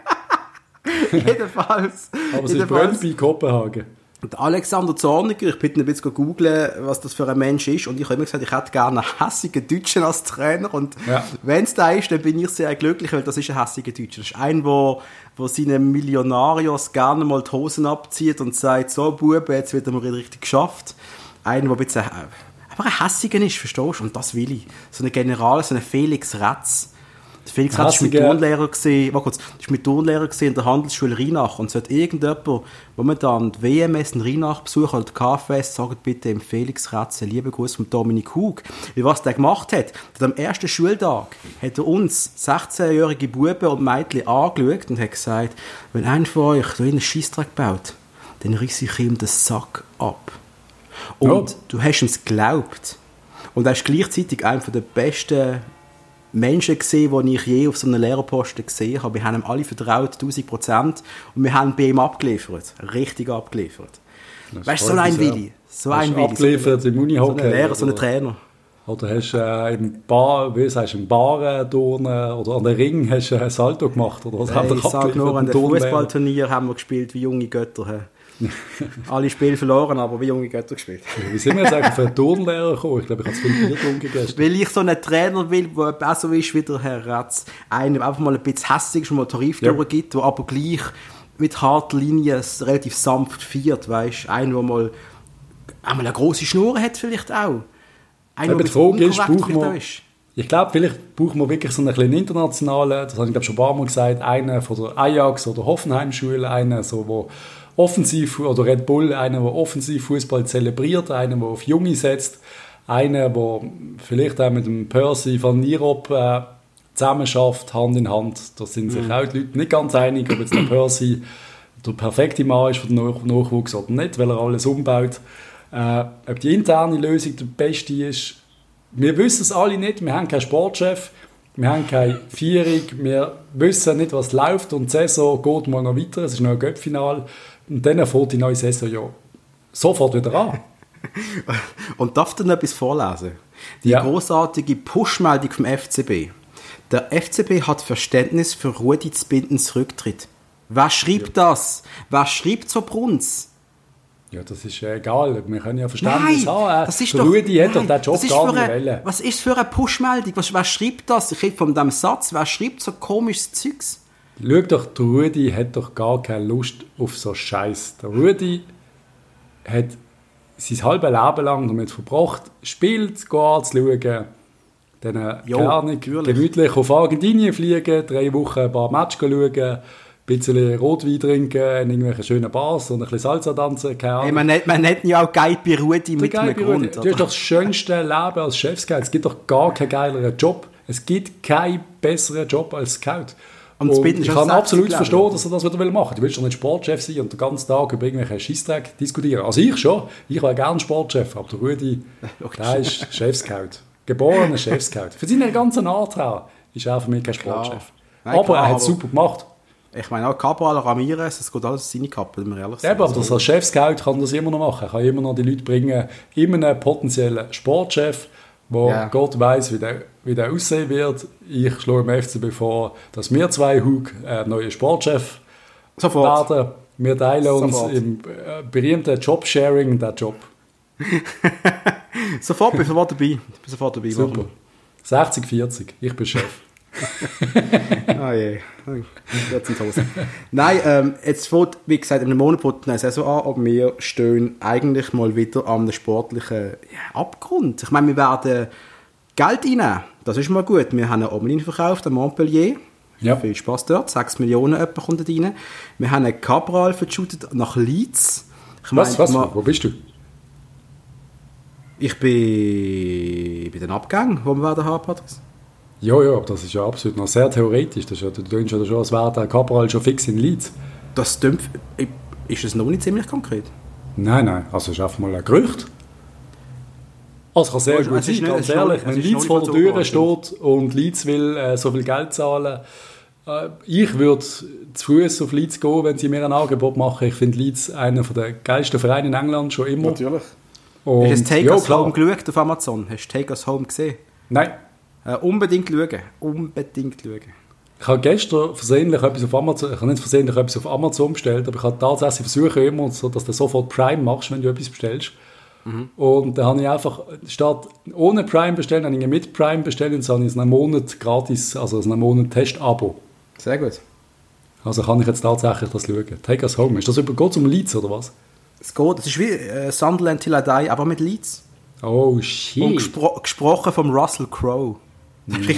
B: Jedenfalls.
A: Aber es ist Brøndby, Kopenhagen.
B: Und Alexander Zorniger, ich bitte ein bisschen googeln, was das für ein Mensch ist. Und ich habe immer gesagt, ich hätte gerne einen hässigen Deutschen als Trainer. Und wenn es da ist, dann bin ich sehr glücklich, weil das ist ein hässiger Deutscher. Das ist ein, der seinen Millionarios gerne mal die Hosen abzieht und sagt, so Bube, jetzt wird er mal richtig geschafft. Einer, der ein bisschen, aber ein hässiger ist, verstehst du? Und das will ich. So ein General, so ein Felix Retz. Felix Retz war mit Turnlehrer in der Handelsschule Rheinach und sollte irgendjemand momentan die WMS in Rheinach besuchen oder die KFS, sagt bitte dem Felix Retz einen lieben Gruß von Dominik Hug. Wie was der gemacht hat am ersten Schultag hat er uns 16-jährige Buben und Mädchen angeschaut und hat gesagt, wenn einer von euch so einen Scheissdreck baut, dann riss ich ihm den Sack ab. Und du hast ihm es geglaubt. Und er ist gleichzeitig einer der besten Menschen gesehen, die ich je auf so einem Lehrerposten gesehen habe. Wir haben ihm alle vertraut, 1000%. Und wir haben bei ihm abgeliefert. Richtig abgeliefert. Weißt du, so ein Willi. So ein Willi.
A: Abgeliefert im Unihockey.
B: So ein Lehrer, so ein Trainer.
A: Oder hast du im Barenturnen oder an der Ring hast du ein Salto gemacht? Oder was
B: ich sage nur, an dem Fußballturnier haben wir gespielt wie junge Götter. Alle Spiele verloren, aber wie junge Götter gespielt.
A: Wie sind wir jetzt eigentlich für einen Turnlehrer gekommen? Ich glaube, ich habe zu viel Bier getrunken gestern.
B: Weil ich so einen Trainer will, der besser ist wie der Herr Retz. Einem einfach mal ein bisschen hässig schon mal Tarif durchgibt, der aber gleich mit harten Linien relativ sanft feiert, weißt? Einer, der mal eine grosse Schnur hat vielleicht auch. Einer, der ich glaube, vielleicht brauchen wir wirklich so einen kleinen internationalen, das habe ich glaube schon ein paar Mal gesagt, einen von der Ajax oder Hoffenheim-Schule, einen so, wo offensiv, oder Red Bull, einer, der offensiv Fußball zelebriert, einer, der auf Junge setzt, einer, der vielleicht auch mit dem Percy van Nierop zusammen schafft, Hand in Hand. Da sind sich auch die Leute nicht ganz einig, ob jetzt der Percy der perfekte Mann ist für den Nachwuchs oder nicht, weil er alles umbaut. Ob die interne Lösung der beste ist, wir wissen es alle nicht. Wir haben keinen Sportchef, wir haben keine Führung, wir wissen nicht, was läuft und die Saison geht mal noch weiter, es ist noch ein Göppfinal. Und dann fängt die neue Saison ja sofort wieder an. Und darf ich noch etwas vorlesen? Die großartige Push-Meldung vom FCB. Der FCB hat Verständnis für Rudi Zbindens Rücktritt. Wer schreibt das? Wer schreibt so Bruns?
A: Ja, das ist egal. Wir können ja Verständnis haben.
B: Das ist
A: Rudi hat doch den Job gar nicht wollen.
B: Was ist für eine Push-Meldung? Wer schreibt das? Ich rede von diesem Satz. Wer schreibt so komisches Zeugs?
A: Schau doch, der Rudi hat doch gar keine Lust auf so Scheiß. Der Rudi hat sein halbes Leben lang damit verbracht, Spiel anzuschauen, dann gemütlich auf Argentinien fliegen, 3 Wochen ein paar Matches schauen, ein bisschen Rotwein trinken, in irgendwelchen schönen Bars und ein bisschen Salsa tanzen.
B: Hey, man nennt ihn ja auch Guy bei Rudi mit einem Grund.
A: Du hast doch das schönste Leben als Chefscout. Es gibt doch gar keinen geileren Job. Es gibt keinen besseren Job als Scout. Und ich kann absolut verstehen, dass er das wieder machen will. Du willst doch nicht Sportchef sein und den ganzen Tag über irgendwelche Scheissdreck diskutieren. Also ich schon. Ich wäre gerne Sportchef, aber der Rudi, der ist Chefscout. Geborener Chefscout. Für seine ganze Art her ist er für mich kein Sportchef.
B: Nein,
A: aber er hat es super gemacht.
B: Ich meine auch Cabral, Ramirez, es geht alles in seine Kappe, wenn wir ehrlich sind.
A: Aber als Chefscout kann das immer noch machen. Er kann immer noch die Leute bringen, immer einen potenziellen Sportchef, der Gott weiss, wie der aussehen wird. Ich schlage im FCB vor, dass wir 2 Hug neue Sportchef werden. Wir teilen uns im berühmten Jobsharing den Job.
B: Sofort, bin sofort dabei.
A: Super. 60-40, ich bin Chef.
B: Je. Jetzt in die Hose. Nein, jetzt fängt, wie gesagt, in einem Monat fängt eine Saison an, aber wir stehen eigentlich mal wieder an einem sportlichen Abgrund. Ich meine, wir werden Geld reinnehmen. Das ist mal gut. Wir haben einen Omlin verkauft an Montpellier. Ja. Viel Spaß dort. 6 Millionen etwa kommt da rein. Wir haben einen Cabral verschüttet nach Leeds.
A: Wo bist du?
B: Ich bin bei den Abgängen, die wir werden haben, Patrick.
A: Ja, das ist ja absolut noch sehr theoretisch. Das ist ja, du denkst ja schon, als wäre der Cabral schon fix in Leeds.
B: Das stimmt. Ist es noch nicht ziemlich konkret?
A: Nein, also es ist einfach mal ein Gerücht. Also kann sehr gut sein, ganz ehrlich. Wenn Leeds vor der Tür steht und Leeds will so viel Geld zahlen, ich würde zu Fuß auf Leeds gehen, wenn sie mir ein Angebot machen. Ich finde Leeds einer der geilsten Vereine in England, schon immer.
B: Natürlich.
A: Und,
B: hast du Take Us Home geschaut auf Amazon? Hast du Take Us Home gesehen?
A: Nein.
B: Unbedingt schauen.
A: Ich habe gestern versehentlich etwas auf Amazon, ich habe nicht versehentlich etwas auf Amazon bestellt, aber ich habe tatsächlich versuche immer, so, dass du sofort Prime machst, wenn du etwas bestellst. Mhm. Und dann habe ich einfach, statt ohne Prime bestellen, habe ich mit Prime bestellt und dann habe ich einen Monat gratis, also einen Monat Test-Abo.
B: Sehr gut.
A: Also kann ich jetzt tatsächlich das schauen. Take Us Home. Ist das geht zum Leeds, oder was?
B: Es geht, das ist wie Sunderland Till I Die, aber mit Leeds.
A: Oh, shit.
B: Und gesprochen vom Russell Crowe.
A: Nice.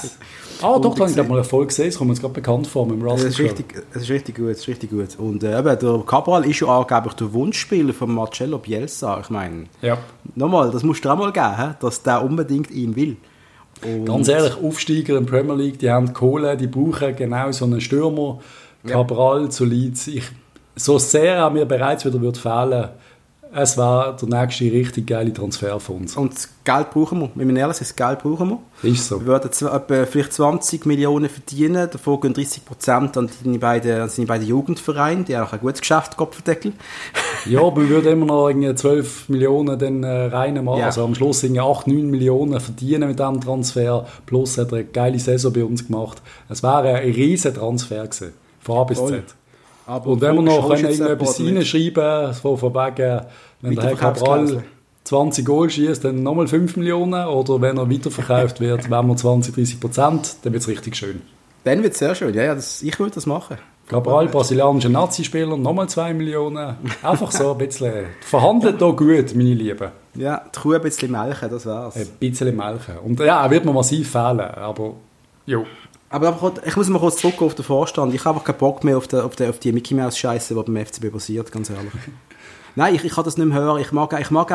A: Doch, da habe ich glaube mal Erfolg gesehen. Das kommt mir jetzt gerade bekannt vor mit dem Russell Crowe.
B: Es ist richtig gut. Und eben, der Cabral ist ja angeblich der Wunschspieler von Marcelo Bielsa. Ich meine, nochmal, das musst du auch mal geben, dass der unbedingt ihn will. Und
A: ganz ehrlich, Aufsteiger in der Premier League, die haben Kohle, die brauchen genau so einen Stürmer. Cabral zu Leeds. So sehr er mir bereits wieder fehlen würde, es wäre der nächste richtig geile Transfer von uns.
B: Und das Geld brauchen wir. Wenn wir ehrlich sind, das Geld brauchen wir.
A: Ist so.
B: Wir würden etwa vielleicht 20 Millionen verdienen, davon gehen 30% an seine beiden Jugendvereine, die haben auch ein gutes Geschäft, Kopfendeckel.
A: Ja, aber wir würden immer noch 12 Millionen dann reinmachen. Ja. Also am Schluss 8, 9 Millionen verdienen mit diesem Transfer. Plus hat er eine geile Saison bei uns gemacht. Es wäre ein riesen Transfer gewesen, von A bis Z. Aber und wenn wir noch irgendetwas reinschreiben, so von wegen, wenn der Herr Cabral 20 Goal schießt, dann nochmal 5 Millionen, oder wenn er weiterverkauft wird, wenn wir 20-30%, dann wird es richtig schön.
B: Dann wird es sehr schön, ja, ich würde das machen.
A: Cabral, brasilianischer Nazi-Spieler, nochmal 2 Millionen. Einfach so ein bisschen, verhandelt da gut, meine Lieben.
B: Ja, die Kuh ein bisschen melken, das wär's.
A: Ein bisschen melken. Und ja, er wird mir massiv fehlen, aber jo.
B: Aber ich muss mal kurz zurück auf den Vorstand. Ich habe einfach keinen Bock mehr auf die Mickey Mouse Scheiße, die beim FCB passiert, ganz ehrlich. Nein, ich kann das nicht mehr hören. Ich mag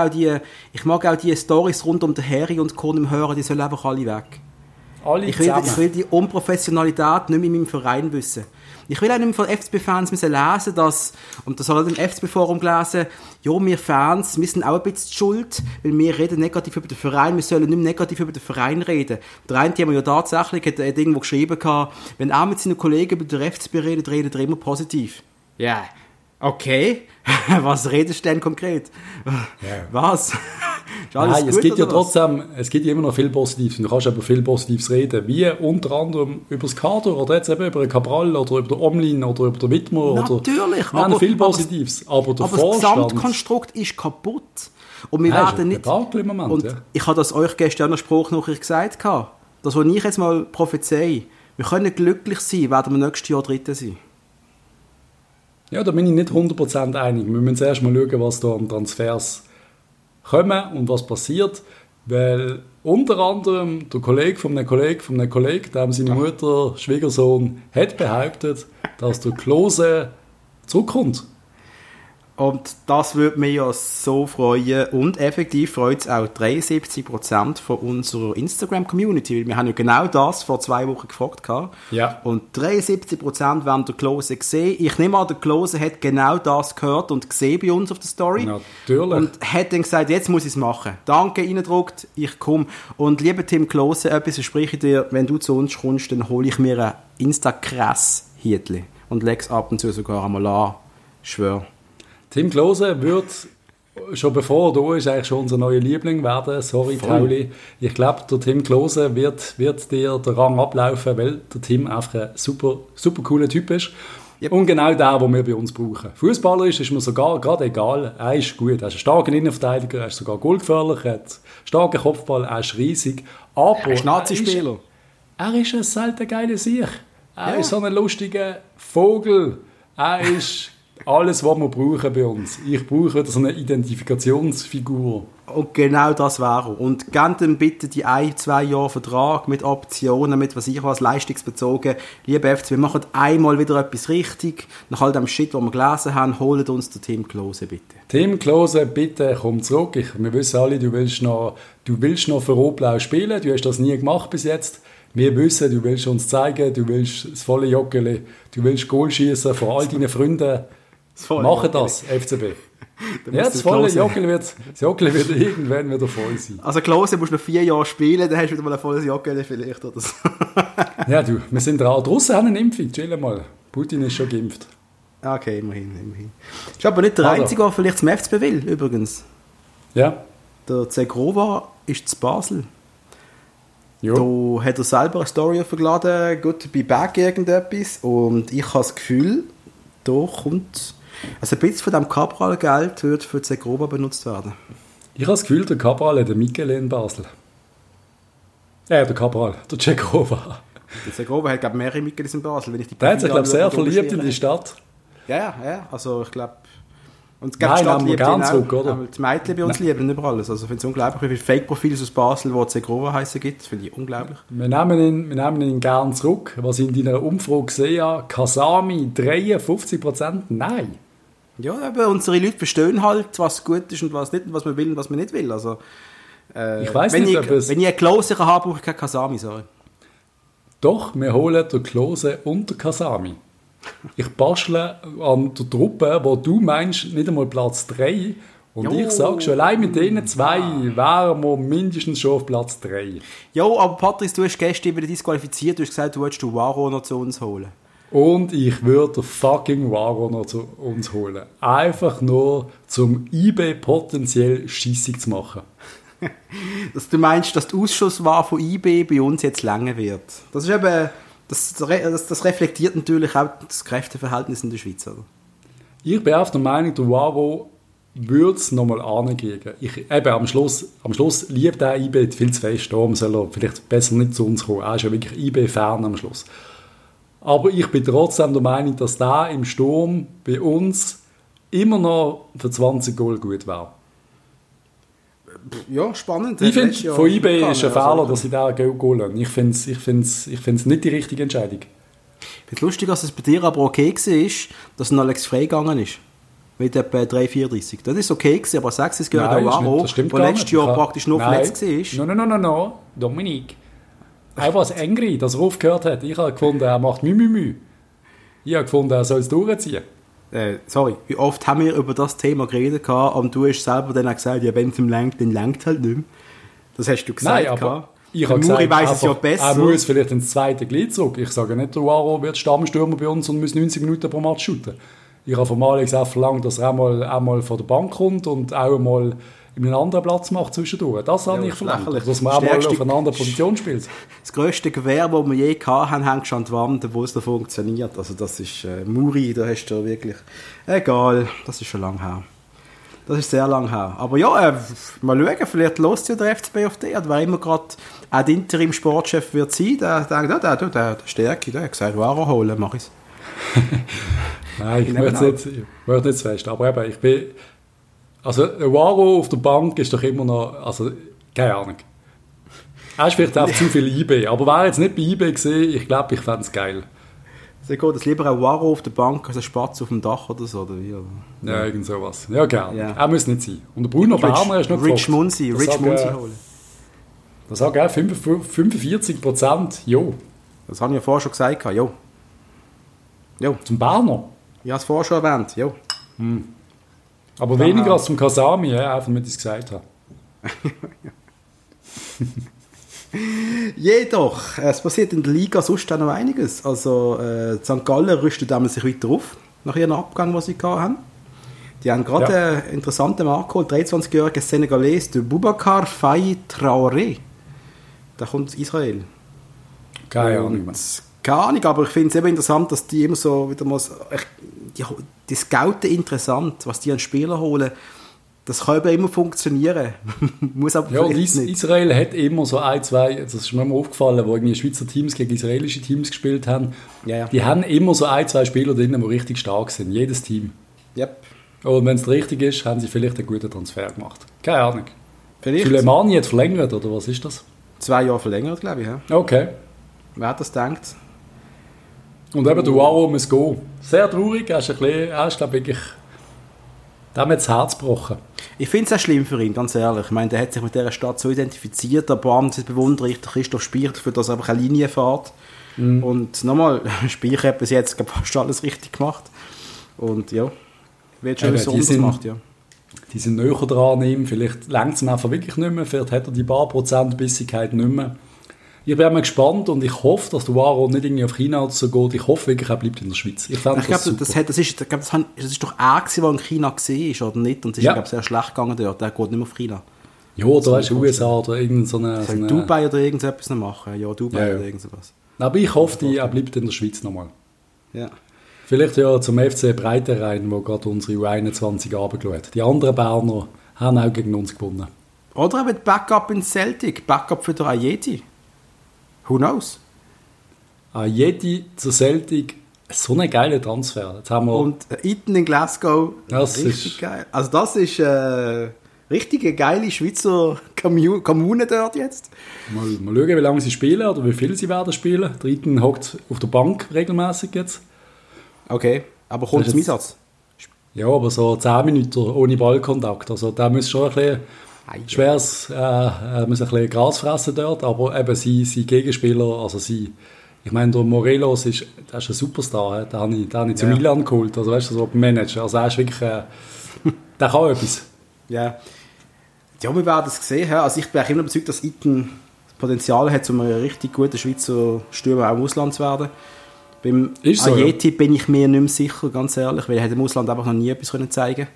B: auch die Storys rund um den Harry und Co. nicht mehr hören. Die sollen einfach alle weg. Ich will die Unprofessionalität nicht mehr in meinem Verein wissen. Ich will auch nicht mehr von FCB-Fans lesen, dass, und das habe ich im FCB-Forum gelesen, ja, wir Fans, wir sind auch ein bisschen schuld, weil wir reden negativ über den Verein, wir sollen nicht mehr negativ über den Verein reden. Der eine, die haben ja tatsächlich hat irgendwo geschrieben, wenn er mit seinen Kollegen über den FCB redet er immer positiv. Ja, yeah. Okay. Was redest du denn konkret? Yeah. Was?
A: Nein, es gibt ja trotzdem, es gibt immer noch viel Positives. Und du kannst aber viel Positives reden. Wie unter anderem über das Kader oder jetzt eben über den Cabral oder über den Omlin oder über den Wittmer.
B: Natürlich.
A: Oder, viel Positives. Aber der Vorstand,
B: das Gesamtkonstrukt ist kaputt. Und wir werden nicht...
A: Im Moment,
B: und ich habe das euch gestern in der Spruchnachricht gesagt. Das, was ich jetzt mal prophezei, wir können glücklich sein, werden wir nächstes Jahr Dritte sein.
A: Ja, da bin ich nicht 100% einig. Wir müssen zuerst mal schauen, was da an Transfers kommen und was passiert. Weil unter anderem der Kollege von einem Kollegen, dem seine Mutter, Schwiegersohn, hat behauptet, dass der Klose zurückkommt.
B: Und das würde mich ja so freuen. Und effektiv freut es auch 73% von unserer Instagram-Community. Weil wir haben ja genau das vor 2 Wochen gefragt.
A: Ja.
B: Und 73% werden den Klose gesehen. Ich nehme an, der Klose hat genau das gehört und gesehen bei uns auf der Story.
A: Natürlich.
B: Und hat dann gesagt, jetzt muss ich es machen. Danke, reingedruckt, ich komme. Und lieber Tim Klose, etwas verspreche ich dir, wenn du zu uns kommst, dann hole ich mir ein Insta-Krass-Hietli und lege es ab und zu sogar einmal an. Ich schwöre.
A: Tim Klose wird, schon bevor er da ist, eigentlich schon unser neuer Liebling werden. Sorry, Tauli. Ich glaube, der Tim Klose wird dir den Rang ablaufen, weil der Tim einfach ein super, super cooler Typ ist. Yep. Und genau der, den wir bei uns brauchen. Fußballer ist mir sogar gerade egal. Er ist gut. Er ist ein starker Innenverteidiger, er ist sogar goalgefährlich, er hat einen starken Kopfball, er ist riesig. Aber
B: er ist Nazi-Spieler.
A: Er ist ein selten geiler Sieg. Er ist so ein lustiger Vogel. Er ist... alles, was wir brauchen bei uns. Ich brauche so eine Identifikationsfigur.
B: Und genau das wäre er. Und gebt ihm bitte die 1-2 Jahre Vertrag mit Optionen, mit was leistungsbezogen. Liebe FC, wir machen einmal wieder etwas richtig. Nach all dem Shit, den wir gelesen haben, holt uns den Tim Klose bitte.
A: Tim Klose, bitte komm zurück. Wir wissen alle, du willst noch für Rot-Blau spielen. Du hast das nie gemacht bis jetzt. Wir wissen, du willst uns zeigen, du willst das volle Joggeli, du willst Goal schießen vor all deinen Freunden. Machen das, FCB. Ja, das Joggeli wird irgendwann wieder voll sein.
B: Also Klose musst du noch 4 Jahre spielen, dann hast du wieder mal ein volles Joggeli vielleicht oder so.
A: Ja, du, wir sind dran. Die Russen haben eine Impfung, chill mal. Putin ist schon geimpft.
B: Okay, immerhin. Ist aber nicht der Einzige, der vielleicht zum FCB will, übrigens.
A: Ja.
B: Der Zegrova ist zu Basel.
A: Jo.
B: Da hat er selber eine Story aufgeladen, gut bei Back irgendetwas. Und ich habe das Gefühl, da kommt... Also ein bisschen von diesem Cabral-Geld wird für Zegrova benutzt werden.
A: Ich habe das Gefühl, der Cabral hat den Michele in Basel. Der Cabral, der Zegrova.
B: Der Zegrova hat, glaube ich, mehrere Micheles in Basel. Wenn ich die
A: der hat sich, glaube ich, sehr verliebt in die Stadt.
B: Ja. Also ich glaube... Und
A: es Nein, haben wir gerne zurück, oder?
B: Die Mädchen bei uns lieben über alles. Also ich finde es unglaublich, wie viele Fake-Profile aus Basel, die Zegrova heißen, gibt. Das finde ich unglaublich.
A: Wir nehmen ihn gerne zurück. Was ich in deiner Umfrage gesehen habe, Kasami 53%? Nein.
B: Ja, aber unsere Leute verstehen halt, was gut ist und was nicht, und was man will und was man nicht will. Also,
A: ich weiss nicht,
B: wenn ich einen Klose habe, brauche ich keinen Kasami, sorry.
A: Doch, wir holen den Klose und den Kasami. Ich bastle an der Truppe, wo du meinst, nicht einmal Platz 3. Und ich sage schon, allein mit denen 2 wären wir mindestens schon auf Platz 3.
B: Ja, aber Patrice, du hast gestern wieder disqualifiziert. Du hast gesagt, du wolltest den Waro noch zu uns holen.
A: Und ich würde den fucking Waro noch zu uns holen. Einfach nur, zum IB potenziell scheissig zu machen.
B: Dass du meinst, dass die Ausschussware von IB bei uns jetzt länger wird. Das ist eben... Das reflektiert natürlich auch das Kräfteverhältnis in der Schweiz, oder?
A: Ich bin auf der Meinung, der Waro würde es nochmal ankriegen. Am Schluss liebt er IB viel zu fest. Darum soll er vielleicht besser nicht zu uns kommen. Er ist ja wirklich IB-Fan am Schluss. Aber ich bin trotzdem der Meinung, dass der im Sturm bei uns immer noch für 20 Goal gut wäre.
B: Ja, spannend.
A: Ich finde, von IB ist ein Fehler, dass sie da Goal lassen. Ich finde es nicht die richtige Entscheidung.
B: Ich finde es lustig, dass es bei dir aber okay war, dass ein Alex Frey gegangen ist. Mit etwa 3,34. Das ist okay gewesen, aber 6 ist gehört auch Waro, der letztes Jahr praktisch nur verletzt war.
A: No. Dominik. Er war angry, dass er aufgehört hat. Ich habe gefunden, er macht Müh. Ich habe gefunden, er soll es durchziehen.
B: Sorry, wie oft haben wir über das Thema geredet und du hast selber dann auch gesagt, ja, wenn es ihm lenkt, dann lenkt halt nicht mehr. Das hast du gesagt.
A: Nein, aber ich habe gesagt,
B: weiss es ja besser.
A: Er muss vielleicht ins zweite Glied zurück. Ich sage nicht, der Waro wird Stammstürmer bei uns und muss 90 Minuten pro Match shooten. Ich habe von Alex auch verlangt, dass er einmal von der Bank kommt und auch einmal einen anderen Platz macht zwischendurch. Das habe ich verlangt. Dass man auch mal auf einer anderen Position spielt.
B: Das grösste Gewehr, das wir je hatten, hängt schon an die Wand, wo es da funktioniert. Also das ist Muri, da hast du wirklich... Egal, das ist schon lange her. Das ist sehr lange her. Aber ja, mal schauen, vielleicht lässt ja der FCB auf dich. Wer immer gerade auch der Interim-Sportchef wird sein, der denkt, der Stärke, der hat gesagt, Waro holen, mach ich's.
A: Nein, ich möchte nicht zu fest. Aber eben, ich bin... Also, ein Waro auf der Bank ist doch immer noch... Also, keine Ahnung. Er ist vielleicht auch zu viel IB. Aber wäre jetzt nicht bei IB gesehen, ich glaube, ich fände es geil.
B: Also geht es lieber ein Waro auf der Bank als ein Spatz auf dem Dach oder so? Oder wie?
A: Ja, irgend sowas. Ja, gerne. Ja. Er muss nicht sein. Und der Bruno Berner ist noch
B: Rich Munzi holen.
A: Da sage ich auch 45%. Jo.
B: Das habe ich ja vorher schon gesagt. Jo.
A: Zum Berner?
B: Ich habe es vorher schon erwähnt. Jo.
A: Aber weniger als zum Kasami, einfach damit ich es gesagt habe.
B: Jedoch, es passiert in der Liga sonst auch noch einiges. Also St. Gallen rüstet sich weiter auf, nach ihrem Abgang, den sie hatten. Die haben gerade einen interessanten Markt geholt, 23-jähriger Senegalese, der Boubacar Faye Traoré. Der kommt aus Israel.
A: Keine Ahnung.
B: Keine Ahnung, aber ich finde es eben interessant, dass die immer so wieder mal... Die Scouten interessant, was die an Spieler holen. Das kann aber immer funktionieren. Muss aber
A: ja, nicht. Israel hat immer so ein, zwei, das ist mir immer aufgefallen, wo irgendwie Schweizer Teams gegen israelische Teams gespielt haben. Ja. Die haben immer so ein, zwei Spieler drin, die richtig stark sind. Jedes Team.
B: Yep.
A: Und wenn es richtig ist, haben sie vielleicht einen guten Transfer gemacht. Keine Ahnung. Suleimani hat verlängert, oder was ist das?
B: 2 Jahre verlängert, glaube ich. Ja.
A: Okay.
B: Wer hat das gedacht?
A: Und eben der Waro muss gehen. Sehr traurig, er ist glaube ich, wirklich... Da hat mir das Herz gebrochen.
B: Ich finde es auch schlimm für ihn, ganz ehrlich. Ich meine, der hat sich mit dieser Stadt so identifiziert, aber abends bewundere ich Christoph Spiecher dafür, dass er einfach eine Linie fährt. Und nochmal, Speicher hat bis jetzt fast alles richtig gemacht. Und ja, wird schon so gemacht, ja.
A: Die sind näher dran an ihm, vielleicht längt es ihm einfach wirklich nicht mehr, vielleicht hat er die paar Prozent Bissigkeit nicht mehr. Ich bin mal gespannt und ich hoffe, dass der Waro nicht irgendwie auf China oder so geht. Ich hoffe wirklich, er bleibt in der Schweiz. Ich glaube, das
B: ist doch er, der in China war, oder nicht? Und es ist, glaube ich, sehr schlecht gegangen dort. Der geht nicht mehr auf China.
A: Ja, oder weißt du, USA oder irgend so eine...
B: Dubai oder irgendetwas noch machen? Ja, Dubai oder irgendwas.
A: Aber ich hoffe, er bleibt in der Schweiz nochmal.
B: Ja.
A: Vielleicht ja zum FC Breitenrhein, wo gerade unsere U21 runtergeschaut. Die anderen Berner haben auch gegen uns gewonnen.
B: Oder eben Backup in Celtic, Backup für den Ajeti. Who knows?
A: Ajeti zu Celtic, so ein geiler Transfer. Jetzt haben wir
B: und Iten in Glasgow,
A: das
B: richtig
A: ist
B: geil. Also das ist richtige geile Schweizer Kommune dort jetzt.
A: Mal schauen, wie lange sie spielen oder wie viel sie werden spielen. Der Iten hockt auf der Bank regelmäßig jetzt.
B: Okay, aber kommt zum Einsatz?
A: Ja, aber so 10 Minuten ohne Ballkontakt. Also da muss schon ein bisschen schweres, muss ein bisschen Gras fressen dort, aber eben sie Gegenspieler, also ich meine, der Morelos der ist ein Superstar, den habe ich zu Milan geholt, also weißt du, so beim Manager, also er ist wirklich, der kann etwas.
B: Ja, wir werden es sehen, also ich bin auch immer überzeugt, dass Iten Potenzial hat, um ein richtig guter Schweizer Stürmer auch im Ausland zu werden. Beim Ajeti bin ich mir nicht mehr sicher, ganz ehrlich, weil er im Ausland einfach noch nie etwas zeigen können.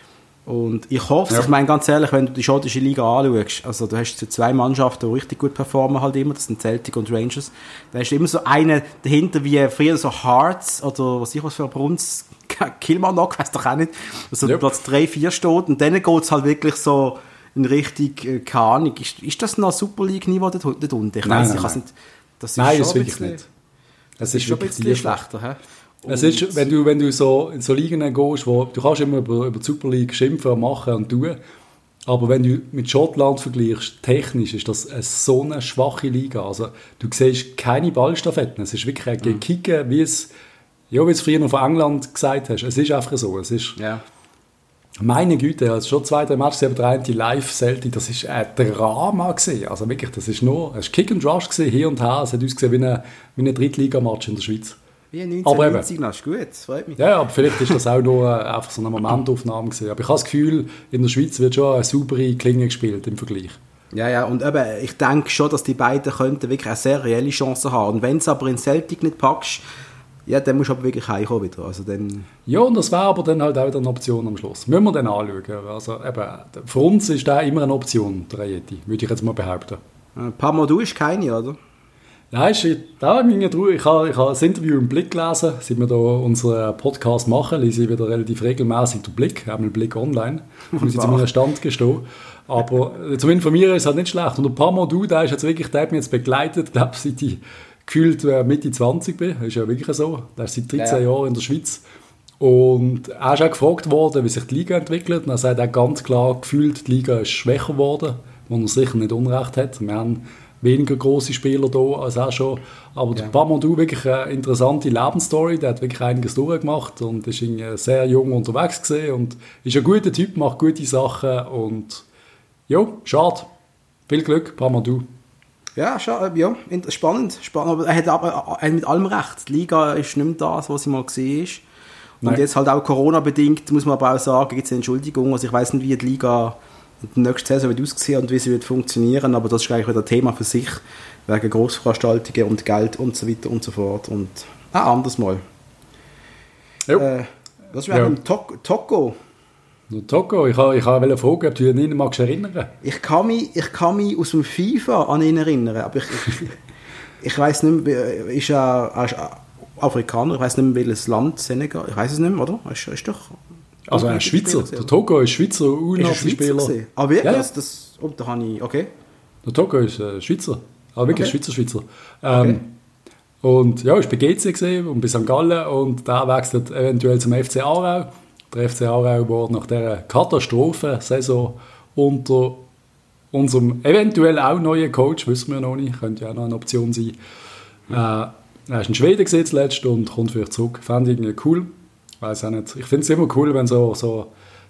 B: Und ich hoffe, ich meine ganz ehrlich, wenn du die schottische Liga anschaust, also du hast so 2 Mannschaften, die richtig gut performen halt immer, das sind Celtic und Rangers, da ist immer so eine dahinter wie früher so Hearts oder was ich was für Bruns, Kilmarnock, weiss doch auch nicht, also Platz 3, 4 steht und dann geht es halt wirklich so in Richtung, keine Ahnung, ist das noch Super League-Niveau dort unten? Ich weiss, ich kann es nicht.
A: Nein, ist wirklich nicht.
B: Es ist schon ein bisschen schlechter, hä?
A: Es ist, wenn du so in so Ligen gehst, wo du kannst immer über die Super League schimpfen, machen und tun, aber wenn du mit Schottland vergleichst, technisch ist das so eine schwache Liga. Also du siehst keine Ballstaffetten. Es ist wirklich ein Kicken, wie es früher noch von England gesagt hast. Es ist einfach so. Es ist, meine Güte, also schon 2, 3 Matches, aber der eine Live-Selti, das ist ein Drama gewesen. Also wirklich, das ist Kick and Rush gewesen, hier und her. Es hat ausgesehen wie ein Drittligamatch in der Schweiz.
B: Wie 1990 noch, ist gut, das freut mich.
A: Ja, aber vielleicht ist das auch nur einfach so eine Momentaufnahme gewesen. Aber ich habe das Gefühl, in der Schweiz wird schon eine saubere Klinge gespielt im Vergleich.
B: Ja, und eben, ich denke schon, dass die beiden könnten wirklich eine sehr reelle Chance haben. Und wenn es aber in Celtic nicht packst, ja, dann musst du aber wirklich heimkommen wieder. Also dann
A: ja, und das wäre aber dann halt auch eine Option am Schluss. Müssen wir dann anschauen. Also eben, für uns ist das immer eine Option, der Ajeti, würde ich jetzt mal behaupten.
B: Pamadou ist keine, oder?
A: Ja, ich habe das Interview im Blick gelesen, seit wir hier unseren Podcast machen, lese ich wieder relativ regelmäßig den Blick, einmal Blick online, muss ich zu meinem Stand gestehen. Aber zum Informieren ist es halt nicht schlecht. Und der Pamadou, der hat mich jetzt begleitet, glaube ich, seit ich gefühlt Mitte 20 bin. Das ist ja wirklich so. Der ist seit 13 Jahren in der Schweiz. Und er ist auch gefragt worden, wie sich die Liga entwickelt. Und er sagt auch ganz klar, gefühlt, die Liga ist schwächer geworden, wo er sicher nicht Unrecht hat. Wir haben weniger grosse Spieler da als auch schon. Aber der Pamadou, wirklich eine interessante Lebensstory. Der hat wirklich einiges durchgemacht und ist sehr jung unterwegs gewesen und ist ein guter Typ, macht gute Sachen und ja, schade. Viel Glück, Pamadou.
B: Ja, spannend. Aber er hat mit allem recht. Die Liga ist nicht mehr das, was sie mal gesehen ist. Und jetzt halt auch Corona-bedingt, muss man aber auch sagen, gibt es eine Entschuldigung. Also ich weiss nicht, wie die Liga in der nächsten Saison wird aussehen und wie sie wird funktionieren, aber das ist eigentlich wieder ein Thema für sich, wegen Grossveranstaltungen und Geld und so weiter und so fort. Und anders mal. Was wäre mit Toko?
A: Toko, ich wollte fragen, ob du dich nicht magst erinnern.
B: Ich kann mich aus dem FIFA an ihn erinnern, aber ich weiss nicht mehr, ist Afrikaner, ich weiss nicht mehr, welches Land, Senegal, ich weiss es nicht mehr, oder? Ist doch...
A: Also ein Schweizer, der Toko ist Schweizer U-Nazi-Spieler.
B: Ah, wirklich? Ja. Da habe ich, okay.
A: Der Toko ist Schweizer, aber wirklich Schweizer. Okay. Und ja, ich war bei GC gesehen und bei St. Gallen und der wechselt eventuell zum FC Aarau. Der FC Aarau war nach dieser Katastrophensaison unter unserem eventuell auch neuen Coach, wissen wir noch nicht, könnte ja auch noch eine Option sein. Er ist in Schweden zuletzt und kommt vielleicht zurück. Fand ich irgendwie cool. Weiß auch nicht. Ich finde es immer cool, wenn so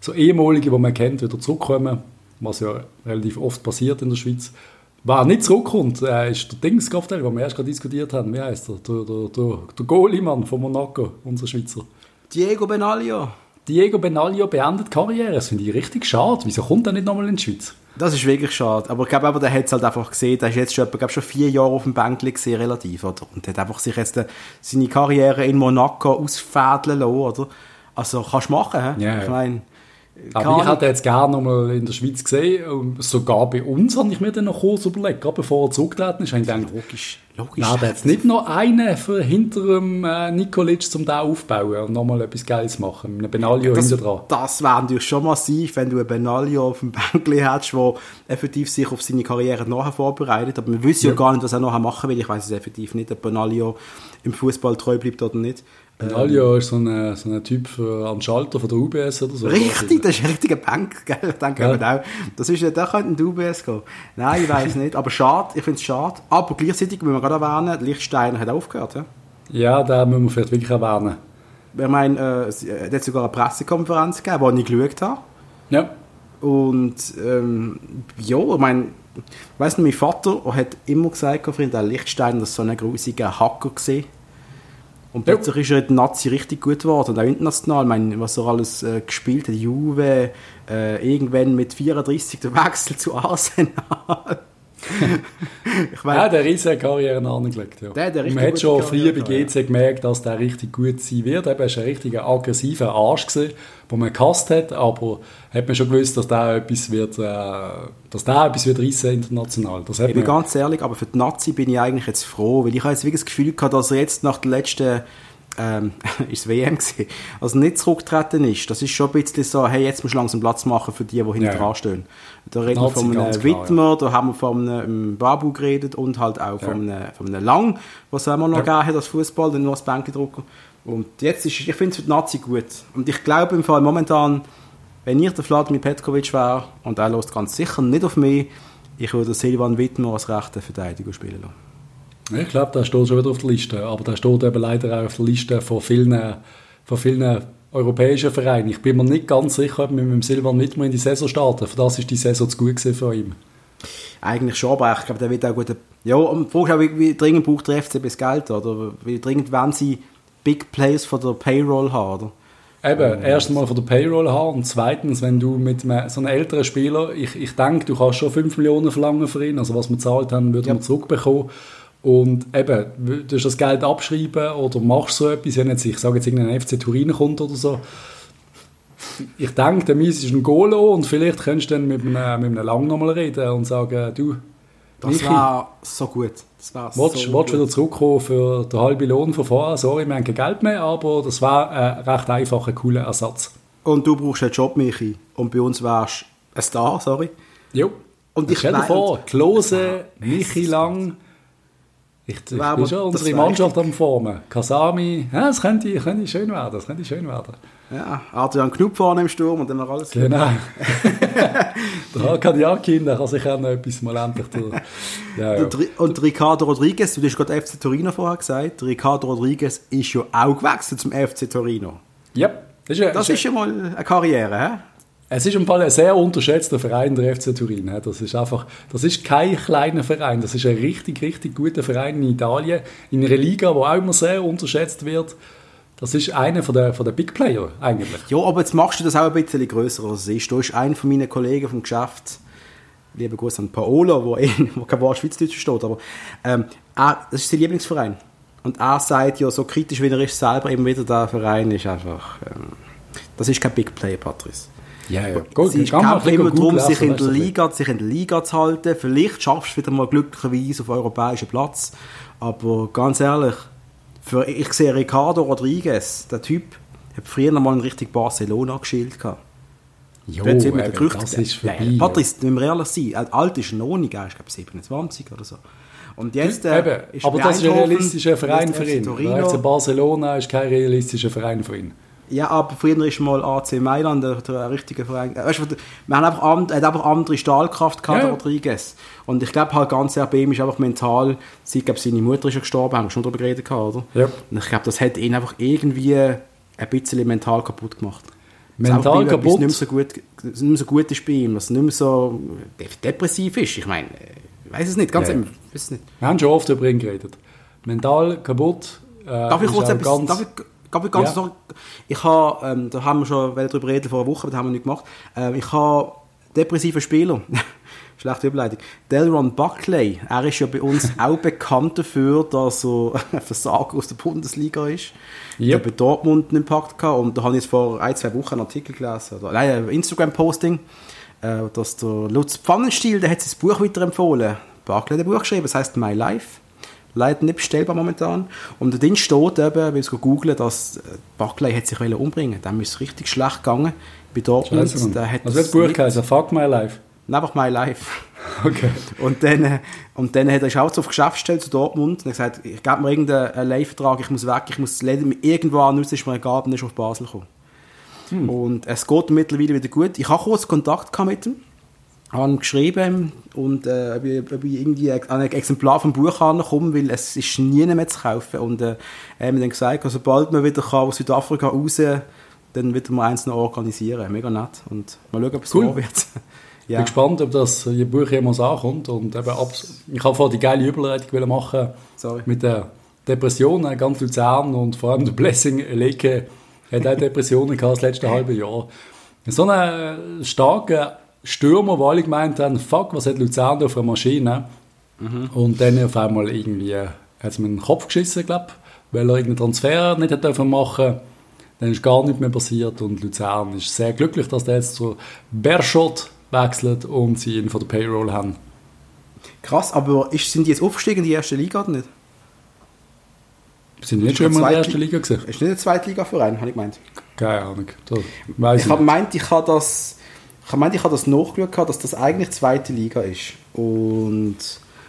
A: so ehemalige, die man kennt, wieder zurückkommen, was ja relativ oft passiert in der Schweiz. Wer nicht zurückkommt, ist der Dingskopf, den wir erst gerade diskutiert haben. Wie heisst er? Der Goalie-Mann von Monaco, unser Schweizer.
B: Diego Benaglio.
A: Diego Benaglio beendet die Karriere. Das finde ich richtig schade. Wieso kommt er nicht nochmal in die Schweiz?
B: Das ist wirklich schade. Aber ich glaube, der hat es halt einfach gesehen. Der ist jetzt schon 4 Jahre auf dem Bänkchen gesehen, relativ. Oder? Und hat einfach sich jetzt seine Karriere in Monaco ausfädeln lassen. Oder? Also kannst du machen.
A: Yeah.
B: Ich meine...
A: Aber ich hätte jetzt gerne noch mal in der Schweiz gesehen. Und sogar bei uns habe ich mir dann noch kurz überlegt, gerade bevor er zurückgetreten ist, habe ich gedacht,
B: logisch.
A: Nein, da jetzt nicht noch einen für hinter dem Nikolic zum da aufbauen und nochmal etwas Geiles machen. Mit einem Benaglio hinter dran.
B: Das wäre natürlich schon massiv, wenn du einen Benaglio auf dem Bänkchen hättest, der effektiv sich auf seine Karriere nachher vorbereitet. Aber wir wissen ja gar nicht, was er nachher machen will. Ich weiß es effektiv nicht, ob Benaglio im Fußball treu bleibt oder nicht.
A: Benaglio ist so ein Typ am Schalter von der UBS oder so.
B: Richtig, das ist ein richtiger Bank, gell? Ich denke auch, das ist, der könnte in die UBS gehen. Nein, ich weiß nicht, aber schade, ich finde es schade. Aber gleichzeitig müssen wir gerade erwähnen, Lichtsteiner hat aufgehört.
A: Ja, da müssen wir vielleicht wirklich erwähnen.
B: Ich meine, es hat sogar eine Pressekonferenz gegeben, die ich geschaut habe.
A: Ja.
B: Und ja, ich meine, ich weiss nicht, mein Vater hat immer gesagt, der Lichtsteiner, das ist so ein grusiger Hacker gewesen. Und plötzlich ist er in der Nazi richtig gut geworden. Und auch international, ich meine, was er alles gespielt hat, Juve, irgendwann mit 34 der Wechsel zu Arsenal.
A: Ich meine, ja, der riesige Karriere angelegt. Ja. Man hat schon früher bei GC gemerkt, dass der richtig gut sein wird. Er war ein richtig aggressiver Arsch gewesen, den man gehasst hat, aber hat man schon gewusst, dass der etwas wird reissen international. Das hat
B: ich bin ganz ehrlich, aber für die Nazi bin ich eigentlich jetzt froh, weil ich habe jetzt wirklich das Gefühl gehabt, dass er jetzt nach der letzten ist WM gewesen, also nicht zurückgetreten ist. Das ist schon ein bisschen so, hey, jetzt musst du langsam Platz machen für die hinten dran stehen. Da reden wir von einem Widmer, da haben wir von einem Babu geredet und halt auch von einem Lang, was es immer noch gegeben hat als Fußball, dann nur als Bänkendrucker. Und jetzt ist, ich finde es für die Nazi gut. Und ich glaube im Fall momentan, wenn ich der Vladimir Petkovic wäre, und er lässt ganz sicher nicht auf mich, ich würde Silvan Widmer als rechten Verteidiger spielen lassen.
A: Ich glaube, der steht schon wieder auf der Liste, aber der steht eben leider auch auf der Liste von vielen europäischen Vereinen. Ich bin mir nicht ganz sicher, ob wir mit dem Silvan Widmer in die Saison starten. Für das ist die Saison zu gut von ihm.
B: Eigentlich schon, aber ich glaube, der wird auch gut. Ja, und fragst auch, wie dringend braucht der FCB das Geld, oder? Wie dringend wollen sie Big Players von der Payroll haben, oder?
A: Eben, erstens mal von der Payroll haben und zweitens, wenn du mit so einem älteren Spieler, ich denke, du kannst schon 5 Millionen verlangen für ihn, also was wir gezahlt haben, würden wir zurückbekommen. Und eben, du das Geld abschreiben oder machst so etwas, wenn jetzt, ich sage jetzt, irgendein FC Turin kommt oder so. Ich denke, der Mies ist ein Golo und vielleicht könntest du dann mit einem Lang nochmal reden und sagen, du,
B: das wäre so gut.
A: Willst wieder zurückkommen für den halben Lohn von vorher? Sorry, wir haben kein Geld mehr, aber das wäre ein recht einfacher, cooler Ersatz.
B: Und du brauchst einen Job, Michi. Und bei uns wärst du ein Star, sorry.
A: Jo. Und stell dir vor, Klose, Michi Lang... Ich bin schon unsere Mannschaft am Formen. Kasami, ja, das könnte schön werden.
B: Ja, Adrian Knupp vorne im Sturm und dann noch alles.
A: Genau. Der Hakan Yakin, der kann sich auch noch etwas mal endlich tun. Ja.
B: Und Ricardo Rodriguez, du hast gerade FC Torino vorher gesagt, Ricardo Rodriguez ist ja auch gewechselt zum FC Torino.
A: Ja.
B: Das ist ja mal eine Karriere, hä?
A: Es ist im Fall ein sehr unterschätzter Verein, der FC Turin. Das ist kein kleiner Verein, das ist ein richtig, richtig guter Verein in Italien, in einer Liga, die auch immer sehr unterschätzt wird. Das ist einer von der Big Player eigentlich.
B: Ja, aber jetzt machst du das auch ein bisschen grösser, als es ist. Du bist einer von meinen Kollegen vom Geschäft, lieber Gruß an Paolo, wo kein Wort Schweizerdeutsch steht, aber das ist sein Lieblingsverein. Und er sagt ja, so kritisch wie er ist selber, immer wieder, der Verein ist einfach, das ist kein Big Player, Patrice.
A: Ja.
B: Sie kämpfen immer darum, sich in der Liga zu halten. Vielleicht schaffst du wieder mal glücklicherweise auf europäischen Platz. Aber ganz ehrlich, ich sehe Ricardo Rodriguez, der Typ, hat früher noch mal ein richtig Barcelona geschielt gehabt.
A: Jo, das ist vorbei.
B: Patrice, wenn wir ehrlich sein, alt ist noch nicht, er ist glaube 27 oder so. Und jetzt,
A: ist aber das ist ein realistischer Verein für ihn. Der FC Barcelona ist kein realistischer Verein für ihn.
B: Ja, aber früher ist mal AC Mailand der richtige Verein. Weißt du, man hat einfach andere Stahlkraft gehabt, Rodriguez. Und ich glaube halt ganz sehr bei ihm ist einfach mental, ich glaube seine Mutter ist ja gestorben, haben wir schon darüber geredet, oder?
A: Ja.
B: Und ich glaube, das hat ihn einfach irgendwie ein bisschen mental kaputt gemacht.
A: Mental kaputt.
B: Nicht mehr so gut ist bei ihm, dass es nicht mehr so depressiv ist. Ich meine, ich weiß es nicht, ganz ehrlich.
A: Wir haben schon oft über ihn geredet. Mental kaputt.
B: Darf ich kurz etwas... Ich habe, da haben wir schon darüber reden vor einer Woche, aber das haben wir nicht gemacht. Ich habe depressive Spieler. Schlechte Überleitung. Delron Buckley, er ist ja bei uns auch bekannt dafür, dass er ein Versager aus der Bundesliga ist. Yep. Der bei Dortmund einen Impact gehabt. Und da habe ich jetzt vor 1-2 Wochen einen Artikel gelesen, oder ein Instagram-Posting, dass der Lutz Pfannenstiel, der hat sein Buch weiterempfohlen. Buckley hat ein Buch geschrieben, das heisst My Life. Leider nicht bestellbar momentan. Und da drin steht eben, wenn du googeln, dass Buckley hat sich umbringen. Dem ist es richtig schlecht gegangen bei Dortmund.
A: Was hat das Buch geheißen? Fuck My Life?
B: Einfach My Life.
A: Okay.
B: Und dann hat er sich auch auf Geschäftsstelle zu Dortmund und hat gesagt, ich gebe mir irgendeinen Leihvertrag, ich muss weg, ich muss das Leben irgendwo an, ist mir egal, dann ist er auf Basel gekommen. Und es geht mittlerweile wieder gut. Ich habe kurz Kontakt mit ihm, habe ihm geschrieben und ob ich irgendwie an ein Exemplar vom Buch ankomme, weil es ist nie mehr zu kaufen. Und er hat mir dann gesagt, also, sobald man wieder aus Südafrika raus kann, dann wird man eins noch organisieren. Mega nett. Und mal schauen, ob es so wird.
A: Ich bin gespannt, ob das Buch jemals ankommt. Und eben ich habe vorhin die geile Überleitung machen mit der Depression, ganz Luzern und vor allem der Blessing Leke hat auch Depressionen gehabt das letzte halbe Jahr. So einen starken Stürmer, wo alle gemeint haben, fuck, was hat Luzern da für eine Maschine? Und dann auf einmal irgendwie hat es mir in den Kopf geschissen, glaube ich, weil er irgendeinen Transfer nicht hat machen durfte. Dann ist gar nichts mehr passiert und Luzern ist sehr glücklich, dass der jetzt zu Berchot wechselt und sie ihn von der Payroll haben.
B: Krass, aber sind die jetzt aufgestiegen in die erste Liga oder nicht?
A: Sind die nicht schon immer in der ersten Liga gewesen?
B: Ist nicht ein Zweitliga-Verein, habe ich gemeint.
A: Keine Ahnung.
B: Ich habe gemeint, ich habe das nachgeschaut, dass das eigentlich zweite Liga ist. Und...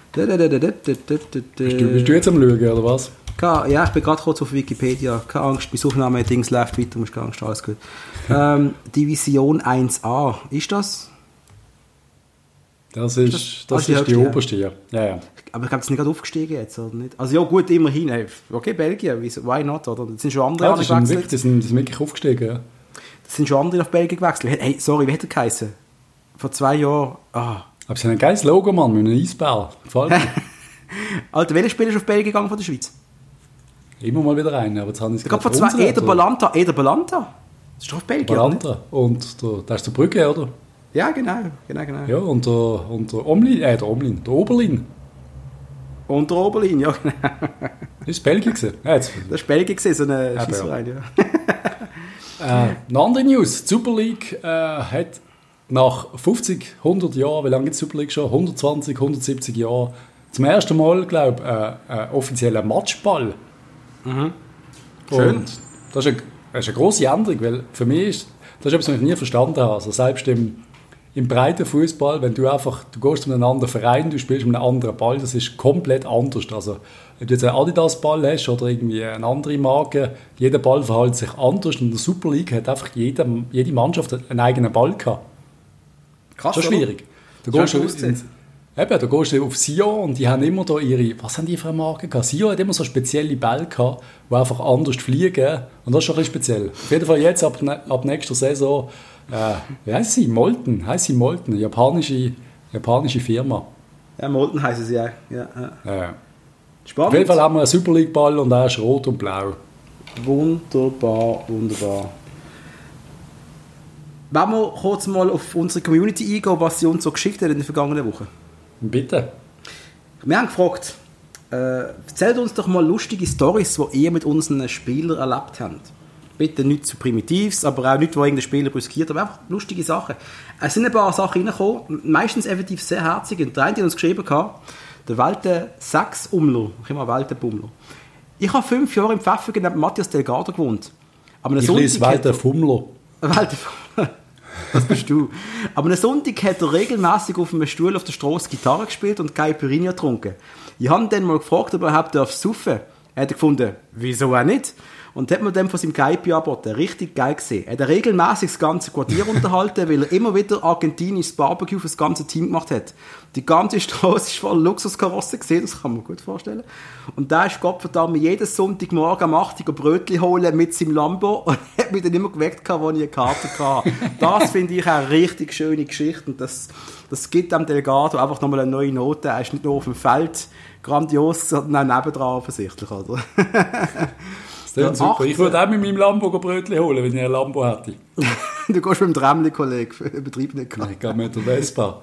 A: Bist du jetzt am Schauen, oder was?
B: Ja, ich bin gerade kurz auf Wikipedia. Keine Angst, mein Suchname-Dings läuft weiter, musst keine Angst, alles gut. Division 1a, ist das?
A: Das ist die oberste, ja.
B: Aber ich glaube, das ist nicht gerade aufgestiegen jetzt, oder nicht? Also ja, gut, immerhin. Okay, Belgien, why not, oder? Das sind schon andere
A: gewechselt. Die sind wirklich aufgestiegen, ja.
B: Das sind schon andere nach Belgien gewechselt. Hey, sorry, wie hat er geheißen? Vor 2 Jahren. Aber
A: sie haben ein geiles Logo, Mann, mit einem Eisbär. Gefällt mir.
B: Alter, welcher Spieler ist auf Belgien gegangen von der Schweiz?
A: Immer mal wieder rein, aber jetzt habe ich es
B: gerade vor 2 Eder Balanta. Das ist doch auf Belgien,
A: Balanta. Und da ist der Brücke, oder?
B: Ja, genau.
A: Ja, und der Oberlin.
B: Und der Oberlin, ja, genau.
A: Das war Belgien gewesen. Ja,
B: das war Belgien gewesen, so ein Scheissverein, ja.
A: Eine andere News. Die Super League hat nach 50, 100 Jahren, wie lange gibt es die Super League schon? 120, 170 Jahre, zum ersten Mal, glaube ich, einen offiziellen Matchball.
B: Mhm. Schön.
A: Und das ist eine grosse Änderung, weil für mich ist das etwas, was ich nie verstanden habe. Also selbst im breiten Fußball, wenn du gehst zu einem anderen Verein, du spielst mit einem anderen Ball, das ist komplett anders. Also ob du jetzt einen Adidas-Ball hast oder irgendwie eine andere Marke, jeder Ball verhält sich anders. Und in der Super League hat einfach jede Mannschaft einen eigenen Ball gehabt.
B: Krass,
A: das ist schwierig. Da gehst du auf Sion und die haben immer da was haben die für eine Marke gehabt? Sion hat immer so spezielle Bälle gehabt, die einfach anders fliegen. Und das ist schon ein bisschen speziell. Auf jeden Fall jetzt, ab nächster Saison, wie heisst sie? Molten. Eine japanische Firma.
B: Ja, Molten heißen sie ja. Spannend.
A: Auf jeden Fall haben wir einen Super League Ball und der ist rot und blau.
B: Wunderbar. Wollen wir kurz mal auf unsere Community eingehen, was sie uns so geschickt hat in den vergangenen Wochen?
A: Bitte.
B: Wir haben gefragt, erzählt uns doch mal lustige Storys, die ihr mit unseren Spielern erlebt habt. Bitte nicht zu Primitives, aber auch nicht, wo irgendein Spieler brüskiert, aber einfach lustige Sachen. Es sind ein paar Sachen reingekommen, meistens effektiv sehr herzig. Und der eine hat uns geschrieben, der Walter Sachs-Umler, Walter Bummler. Ich habe 5 Jahre im Pfäffiken neben Matthias Delgado gewohnt.
A: Ich lese Walter Fummler.
B: Das bist du. Aber am Sonntag hat er regelmäßig auf einem Stuhl auf der Straße Gitarre gespielt und Caipirinha getrunken. Ich habe ihn dann mal gefragt, ob er überhaupt saufen darf. Er hat gefunden, wieso auch nicht? Und hat mir dann von seinem Geipi angeboten. Richtig geil gesehen. Er hat regelmäßig das ganze Quartier unterhalten, weil er immer wieder argentinisches Barbecue für das ganze Team gemacht hat. Die ganze Straße ist voll Luxuskarossen gesehen, das kann man gut vorstellen. Und da ist Gottverdammt jeden Sonntagmorgen am 8 Uhr Brötchen holen mit seinem Lambo und hat mich dann immer geweckt, als ich eine Karte hatte. Das finde ich eine richtig schöne Geschichte und das gibt dem Delegato einfach nochmal eine neue Note. Er ist nicht nur auf dem Feld grandios, sondern auch nebendran offensichtlich, oder?
A: Das super. Ich würde auch mit meinem Lambo Brötchen holen, wenn ich ein Lambo hätte.
B: Du gehst mit dem Tramli, Kollege, übertreib nicht.
A: Nein, ich gehe mit der Vespa.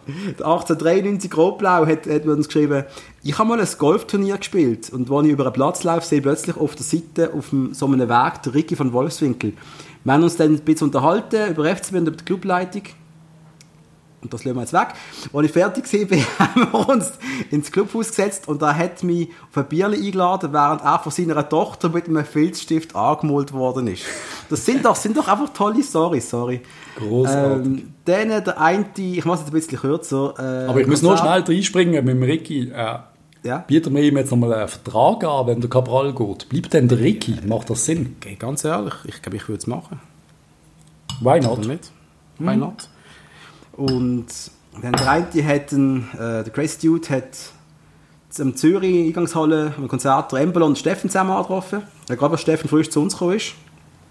B: 1893 Rotblau hat uns geschrieben, ich habe mal ein Golfturnier gespielt und als ich über einen Platz laufe, sehe ich plötzlich auf der Seite, auf so einem Weg, der Ricky von Wolfswinkel. Wir haben uns dann ein bisschen unterhalten über FCB und über die Clubleitung. Und das lassen wir jetzt weg. Als ich fertig war, haben wir uns ins Clubhaus gesetzt und er hat mich auf ein Bierchen eingeladen, während er von seiner Tochter mit einem Filzstift angemalt worden ist. Das sind doch einfach tolle Storys, sorry.
A: Grossartig.
B: Dann der eine, ich mache es jetzt ein bisschen kürzer.
A: Aber ich muss nur schnell reinspringen mit dem Ricky.
B: Ja?
A: Bietet mir ihm jetzt nochmal einen Vertrag an, wenn der Cabral geht. Bleibt denn der Ricky? Macht das Sinn?
B: Okay, ganz ehrlich, ich glaube, ich würde es machen.
A: Why not?
B: Why not? Und dann der eine hat der Crazy Dude hat am Zürich Eingangshalle am Konzert der Embolo und Steffen zusammen angetroffen. Gerade als Steffen frisch zu uns gekommen ist.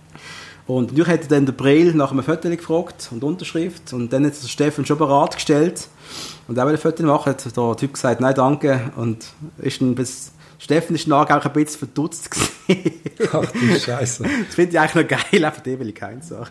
B: Und natürlich hat er dann der Breel nach einem Foto gefragt und Unterschrift. Und dann hat der Steffen schon bereit gestellt. Und auch wenn er ein Foto macht, hat der Typ gesagt, nein, danke. Und ist dann Steffen ist nachher auch ein bisschen verdutzt gewesen.
A: Ach du Scheiße.
B: Das finde ich eigentlich noch geil, einfach die will ich keine Sache.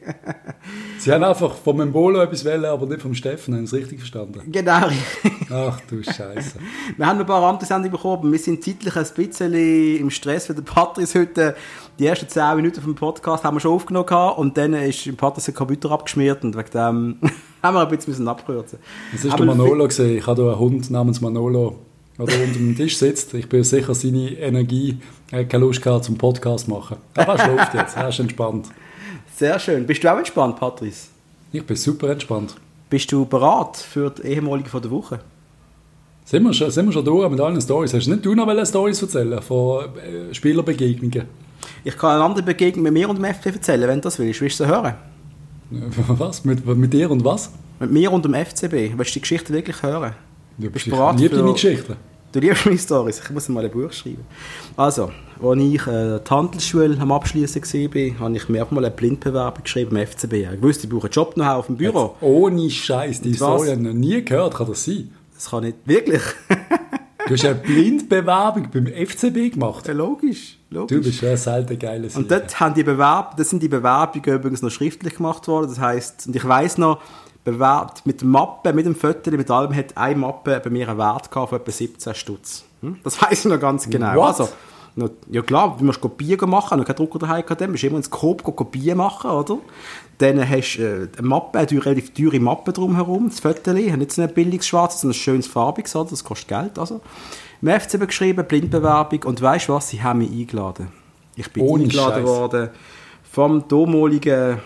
A: Sie haben einfach vom Embolo etwas wollen, aber nicht vom Steffen, haben Sie es richtig verstanden?
B: Genau.
A: Ach du Scheiße.
B: Wir haben ein paar Amtessendungen bekommen, wir sind zeitlich ein bisschen im Stress, weil der Patrice heute die ersten 10 Minuten vom Podcast haben wir schon aufgenommen gehabt, und dann ist im Patrice ein Computer abgeschmiert und wegen dem haben wir ein bisschen abkürzen.
A: Das ist der Manolo gesehen. Ich habe hier einen Hund namens Manolo, der unter dem Tisch sitzt. Ich bin sicher, seine Energie hat keine Lust gehabt zum Podcast machen. Aber er schläft jetzt, er ist entspannt.
B: Sehr schön. Bist du auch entspannt, Patrice?
A: Ich bin super entspannt.
B: Bist du bereit für die ehemalige von der Woche?
A: Sind wir schon durch mit allen Storys? Hast du nicht noch Storys erzählen von Spielerbegegnungen?
B: Ich kann eine andere Begegnung mit mir und dem FC erzählen, wenn du das willst. Willst du sie hören?
A: Was? Mit dir und was?
B: Mit mir und dem FCB. Willst du die Geschichte wirklich hören?
A: Ja, bist du bereit? Ich liebe deine Geschichten.
B: Du liebst meine Storys. Ich muss mal ein Buch schreiben. Also, als ich die Handelsschule am Abschließen war, habe ich mir auch mal eine Blindbewerbung geschrieben im FCB. Ich wusste, ich brauche einen Job noch auf dem Büro.
A: Jetzt, ohne Scheiß, die Story habe ich noch nie gehört. Kann das sein?
B: Das kann nicht. Wirklich?
A: Du hast eine Blindbewerbung beim FCB gemacht?
B: Ja, logisch.
A: Du bist ja selten geiler Sieg.
B: Und dort sind die Bewerbungen übrigens noch schriftlich gemacht worden. Das heisst, und ich weiss noch, bewerbt mit der Mappe, mit dem Foto, mit allem, hat eine Mappe bei mir einen Wert gehabt von etwa 17 Stutz. Das weiss ich noch ganz genau.
A: What?
B: Also, ja klar, du musst Kopien machen, noch keinen Drucker daheim gehabt, du musst immer ins Coop Kopien machen, oder? Dann hast du eine Mappe, eine relativ teure Mappe drumherum, das Foto, nicht so ein billiges Schwarz, sondern ein schönes farbiges, oder? Das kostet Geld, also. Im FCB geschrieben, Blindbewerbung, und weisst du was, sie haben mich eingeladen. Ich bin eingeladen worden vom damaligen,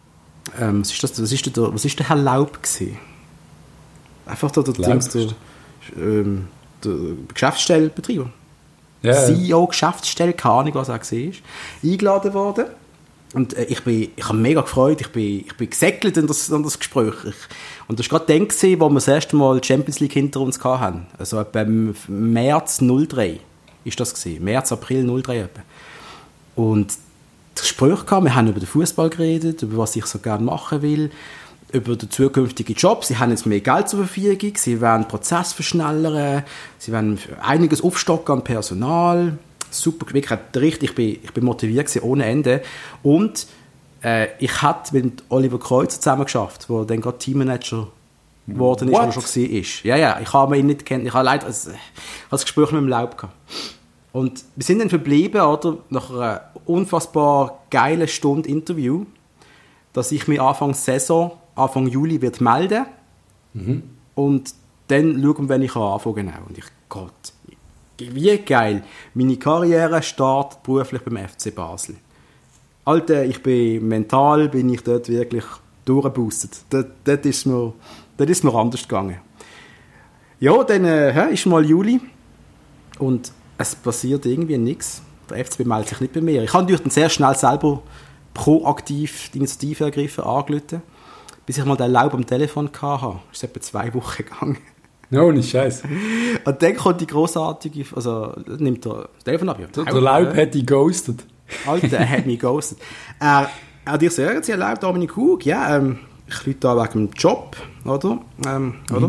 B: was ist der Herr Laub gewesen? Einfach der Geschäftsstellenbetreiber. Yeah. CEO, Geschäftsstelle, keine Ahnung, was er war, eingeladen worden. Und ich habe mega gefreut, ich bin gesäckelt in das Gespräch. Und das war gerade dann, wo wir das erste Mal die Champions League hinter uns hatten. Also etwa im März 03 ist das gewesen. März, April 03 etwa. Und das Gespräch kam, wir haben über den Fußball geredet, über was ich so gerne machen will, über den zukünftigen Job. Sie haben jetzt mehr Geld zur Verfügung, sie wollen den Prozess verschnellern, sie wollen einiges aufstocken an Personal. Super, wirklich, ich bin motiviert gewesen, ohne Ende. Und ich hatte mit Oliver Kreuzer zusammen geschafft, der dann gerade Teammanager geworden ist, wo er schon war. Ja, ich habe ihn nicht kennt. Ich habe leider das Gespräch mit dem Laub gehabt. Und wir sind dann verblieben, oder, nach einer unfassbar geilen Stunde Interview, dass ich mich Anfang Juli wird melden. Und dann schauen, wenn ich anfangen kann. Genau. Und Gott, wie geil. Meine Karriere startet beruflich beim FC Basel. Alter, mental bin ich dort wirklich durchgeboostet. Dort ist mir anders gegangen. Ja, dann ist mal Juli und es passiert irgendwie nichts. Der FCB meldet sich nicht bei mir. Ich habe natürlich dann sehr schnell selber proaktiv die Initiative ergriffen, angerufen, bis ich mal den Laub am Telefon hatte. Das ist etwa 2 Wochen gegangen.
A: No, nicht scheiße.
B: Und dann kommt die grossartige, also nimmt er das Telefon ab.
A: Der Laub hat dich ghostet.
B: Alter, er hat mich ghostet. Er hat dir gesagt, Herr Laub, Dominik Hug, ja, ich rufe da wegen dem Job, oder? Oder?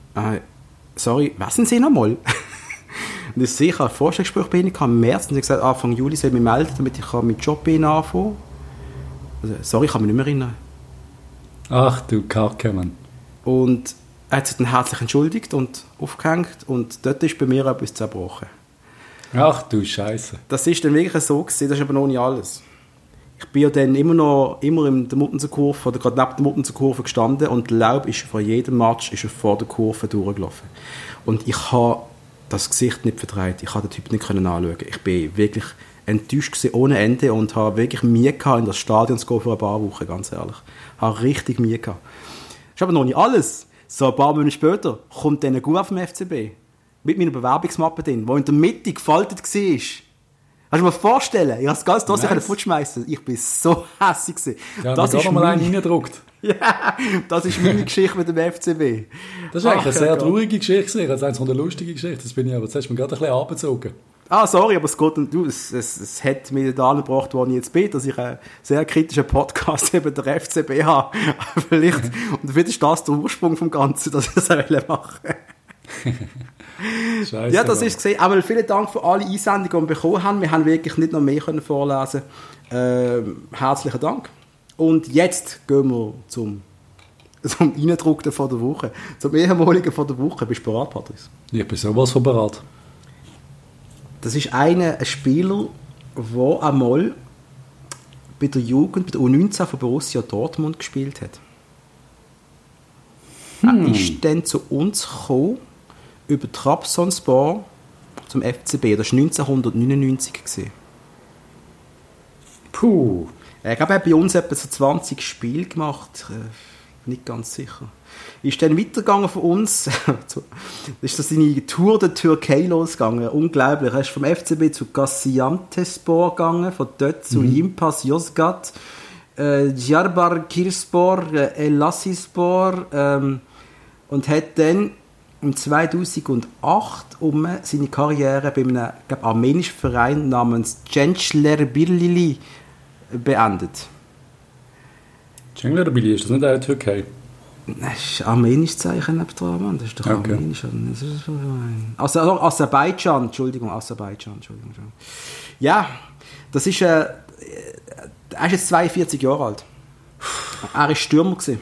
B: Sorry, was sind Sie nochmal? Und ich habe ein Vorstellungsgespräch bei Ihnen im März und sie hat gesagt, Anfang Juli soll ich mich melden, damit ich meinen Job bei Ihnen anfangen kann. Also, sorry, ich kann mich nicht mehr erinnern.
A: Ach du Kacke, Mann.
B: Und er hat sich dann herzlich entschuldigt und aufgehängt und dort ist bei mir etwas zerbrochen.
A: Ach du Scheiße.
B: Das ist dann wirklich so gewesen, das ist aber noch nicht alles. Ich bin ja dann immer in der Muttenser-Kurve oder gerade neben der Muttenser-Kurve gestanden und Laub ist vor jedem Match ist er vor der Kurve durchgelaufen. Und ich habe das Gesicht nicht verdreht. Ich konnte den Typ nicht anschauen. Ich bin wirklich enttäuscht gewesen, ohne Ende und habe wirklich Mühe gehabt, in das Stadion zu gehen für ein paar Wochen, ganz ehrlich. Ich habe richtig Mühe gehabt. Das ist aber noch nicht alles. So ein paar Monate später kommt dann ein Guf vom FCB mit meiner Bewerbungsmappe drin, die in der Mitte gefaltet war. Kannst du dir mal vorstellen? Ich habe das ganze Dossier fortschmeißen. Ich bin so hässlich gewesen.
A: Ja, das ist mal einen reingedruckt.
B: Ja, das ist meine Geschichte mit dem FCB.
A: Das ist eigentlich eine sehr traurige Geschichte. Das ist eine der lustigen Geschichten. Das bin ich aber. Jetzt hast du mir gerade ein bisschen abgezogen.
B: Sorry, aber es hat mich da gebracht, wo ich jetzt bin, dass ich einen sehr kritischen Podcast über den FCB habe. Vielleicht ist das der Ursprung vom Ganzen, dass ich das machen
A: Scheiße,
B: ja, das ist gesehen. Aber vielen Dank für alle Einsendungen, die wir bekommen haben. Wir haben wirklich nicht noch mehr vorlesen können. Herzlichen Dank. Und jetzt gehen wir zum Eindruckten von der Woche. Zum ehemaligen von der Woche. Bist du bereit, Patrice?
A: Ich bin sowas von bereit.
B: Das ist ein Spieler, der einmal bei der Jugend, bei der U19 von Borussia Dortmund gespielt hat. Er ist dann zu uns gekommen, über Trabzonspor zum FCB. Das war 1999.
A: Puh.
B: Ich glaube, er hat bei uns etwa so 20 Spiele gemacht. Nicht ganz sicher. Ist dann weitergegangen von uns. Das ist so seine Tour der Türkei losgegangen. Unglaublich. Er ist vom FCB zu Gaziantepspor gegangen, von dort zu Limpas Yozgat, Diyarbakırspor, Elazığspor und hat dann im 2008 seine Karriere bei einem armenischen Verein namens Gençlerbirliği beendet.
A: Gençlerbirliği, ist das nicht eine Türkei?
B: Das ist armenisches Zeichen neben dran, Mann. Das ist doch
A: okay.
B: Armenisch. Also Aserbaidschan, Entschuldigung. Ja, das ist er ist jetzt 42 Jahre alt. Er war Stürmer gewesen.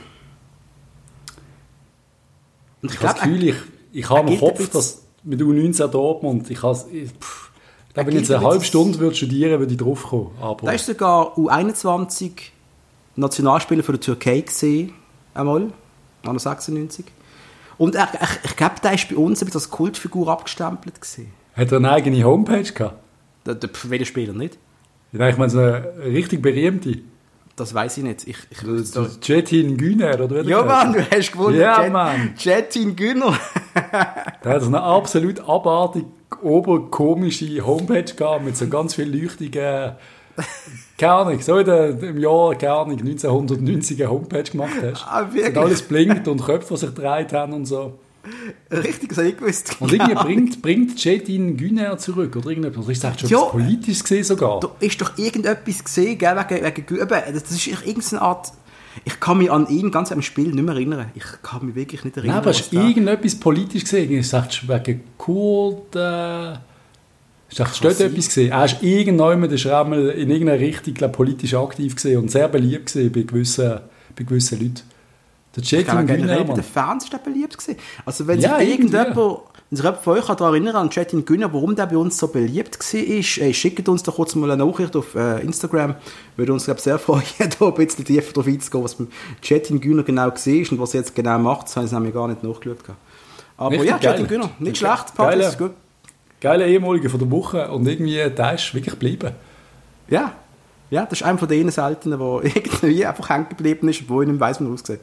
A: Und ich glaube, ich habe im Kopf, dass mit U19 Dortmund, ich glaube, wenn ich jetzt eine halbe Stunde würde studieren, würde ich drauf kommen.
B: Da ist sogar U21 Nationalspieler für die Türkei gesehen, einmal, 1996. Und ich glaube, der ist bei uns als Kultfigur abgestempelt gewesen.
A: Hat er eine eigene Homepage gehabt?
B: Welcher Spieler nicht?
A: Ich meine, so eine richtig berühmte.
B: Das weiß ich nicht.
A: Cetin Güner, oder wie?
B: Ja, Mann, du hast gewonnen.
A: Ja, Mann.
B: Cetin Güner.
A: Der hat eine absolut abartig oberkomische Homepage gehabt mit so ganz viel leuchtigen, keine Ahnung, so im Jahr, keine Ahnung, 1990 eine Homepage gemacht hast.
B: Wirklich?
A: Und alles blinkt und Köpfe, die sich gedreht haben und so.
B: Richtig, das habe ich gewusst.
A: Und irgendwie bringt Cetin Güner zurück, oder irgendetwas. Ich sage schon, etwas Politisches gesehen sogar.
B: Da ist doch irgendetwas gesehen, gell, wegen das ist irgendeine Art... Ich kann mich an ihn ganz am Spiel nicht mehr erinnern. Ich kann mich wirklich nicht erinnern.
A: Nein, aber hast du irgendetwas politisch gesehen? Ich sage, wegen Kurden... Hast du dort etwas gesehen? Er ist irgendjemand, der war in irgendeiner Richtung politisch aktiv gesehen und sehr beliebt gewesen bei gewissen Leuten. Der Cetin Güner,
B: bei den Fans ist der beliebt gewesen. Also wenn sich irgendjemand von euch daran erinnern an Cetin Güner, warum der bei uns so beliebt war, schickt uns doch kurz mal eine Nachricht auf Instagram. Würde uns sehr freuen, da ein bisschen tiefer drauf einzugehen, was mit Cetin Güner genau war und was er jetzt genau macht. Das habe ich nämlich gar nicht nachgeschaut. Aber richtig ja, Cetin Güner, nicht schlecht, Patrice, gut.
A: Geiler ehemaliger von der Woche und irgendwie, der ist wirklich geblieben.
B: Ja, das ist einer von denen seltenen, der irgendwie einfach hängen geblieben ist, wo ich nicht weiss, wie er aussieht.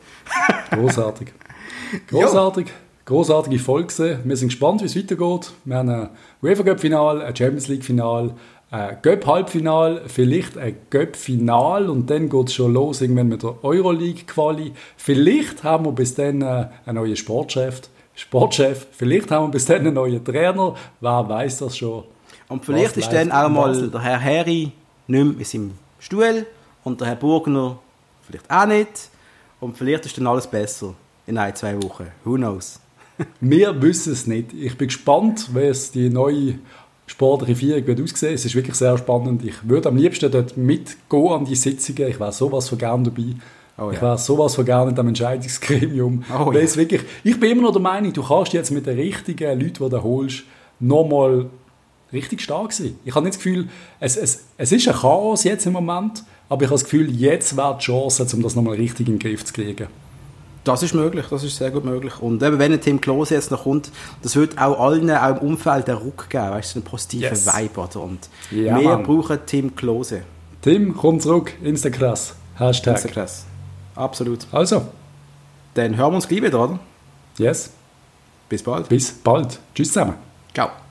A: Großartig. Großartige Folge. Wir sind gespannt, wie es weitergeht. Wir haben ein UEFA Cup Final, ein Champions League Final, Göpp-Halbfinal, vielleicht ein Göpp-Final und dann geht es schon los irgendwann mit der Euroleague-Quali. Vielleicht haben wir bis dann einen neuen Sportchef, vielleicht haben wir bis dann einen neuen Trainer, wer weiß das schon.
B: Und vielleicht ist dann auch mal der Herr Heri nicht mehr in seinem Stuhl und der Herr Burgner vielleicht auch nicht und vielleicht ist dann alles besser in 1-2 Wochen. Who knows?
A: Wir wissen es nicht. Ich bin gespannt, wie es die neue sportliche Führung wird aussehen. Es ist wirklich sehr spannend. Ich würde am liebsten dort mitgehen an die Sitzungen. Ich wäre sowas von gerne dabei. Oh, ja. Ich wäre sowas von gerne in dem Entscheidungsgremium. Oh, ja. Wirklich, ich bin immer noch der Meinung, du kannst jetzt mit den richtigen Leuten, die du holst, nochmal richtig stark sein. Ich habe nicht das Gefühl, es ist ein Chaos jetzt im Moment, aber ich habe das Gefühl, jetzt wäre die Chance, um das nochmal richtig in den Griff zu kriegen.
B: Das ist möglich, das ist sehr gut möglich. Und eben, wenn ein Tim Klose jetzt noch kommt, das wird auch allen, auch im Umfeld, einen Ruck geben, weißt du, einen positiven Vibe. Oder? Und ja, wir brauchen Tim Klose.
A: Tim, komm zurück, Instakrass. Hashtag.
B: Instakrass. Absolut.
A: Also.
B: Dann hören wir uns gleich wieder, oder?
A: Yes.
B: Bis bald.
A: Bis bald. Tschüss zusammen.
B: Ciao.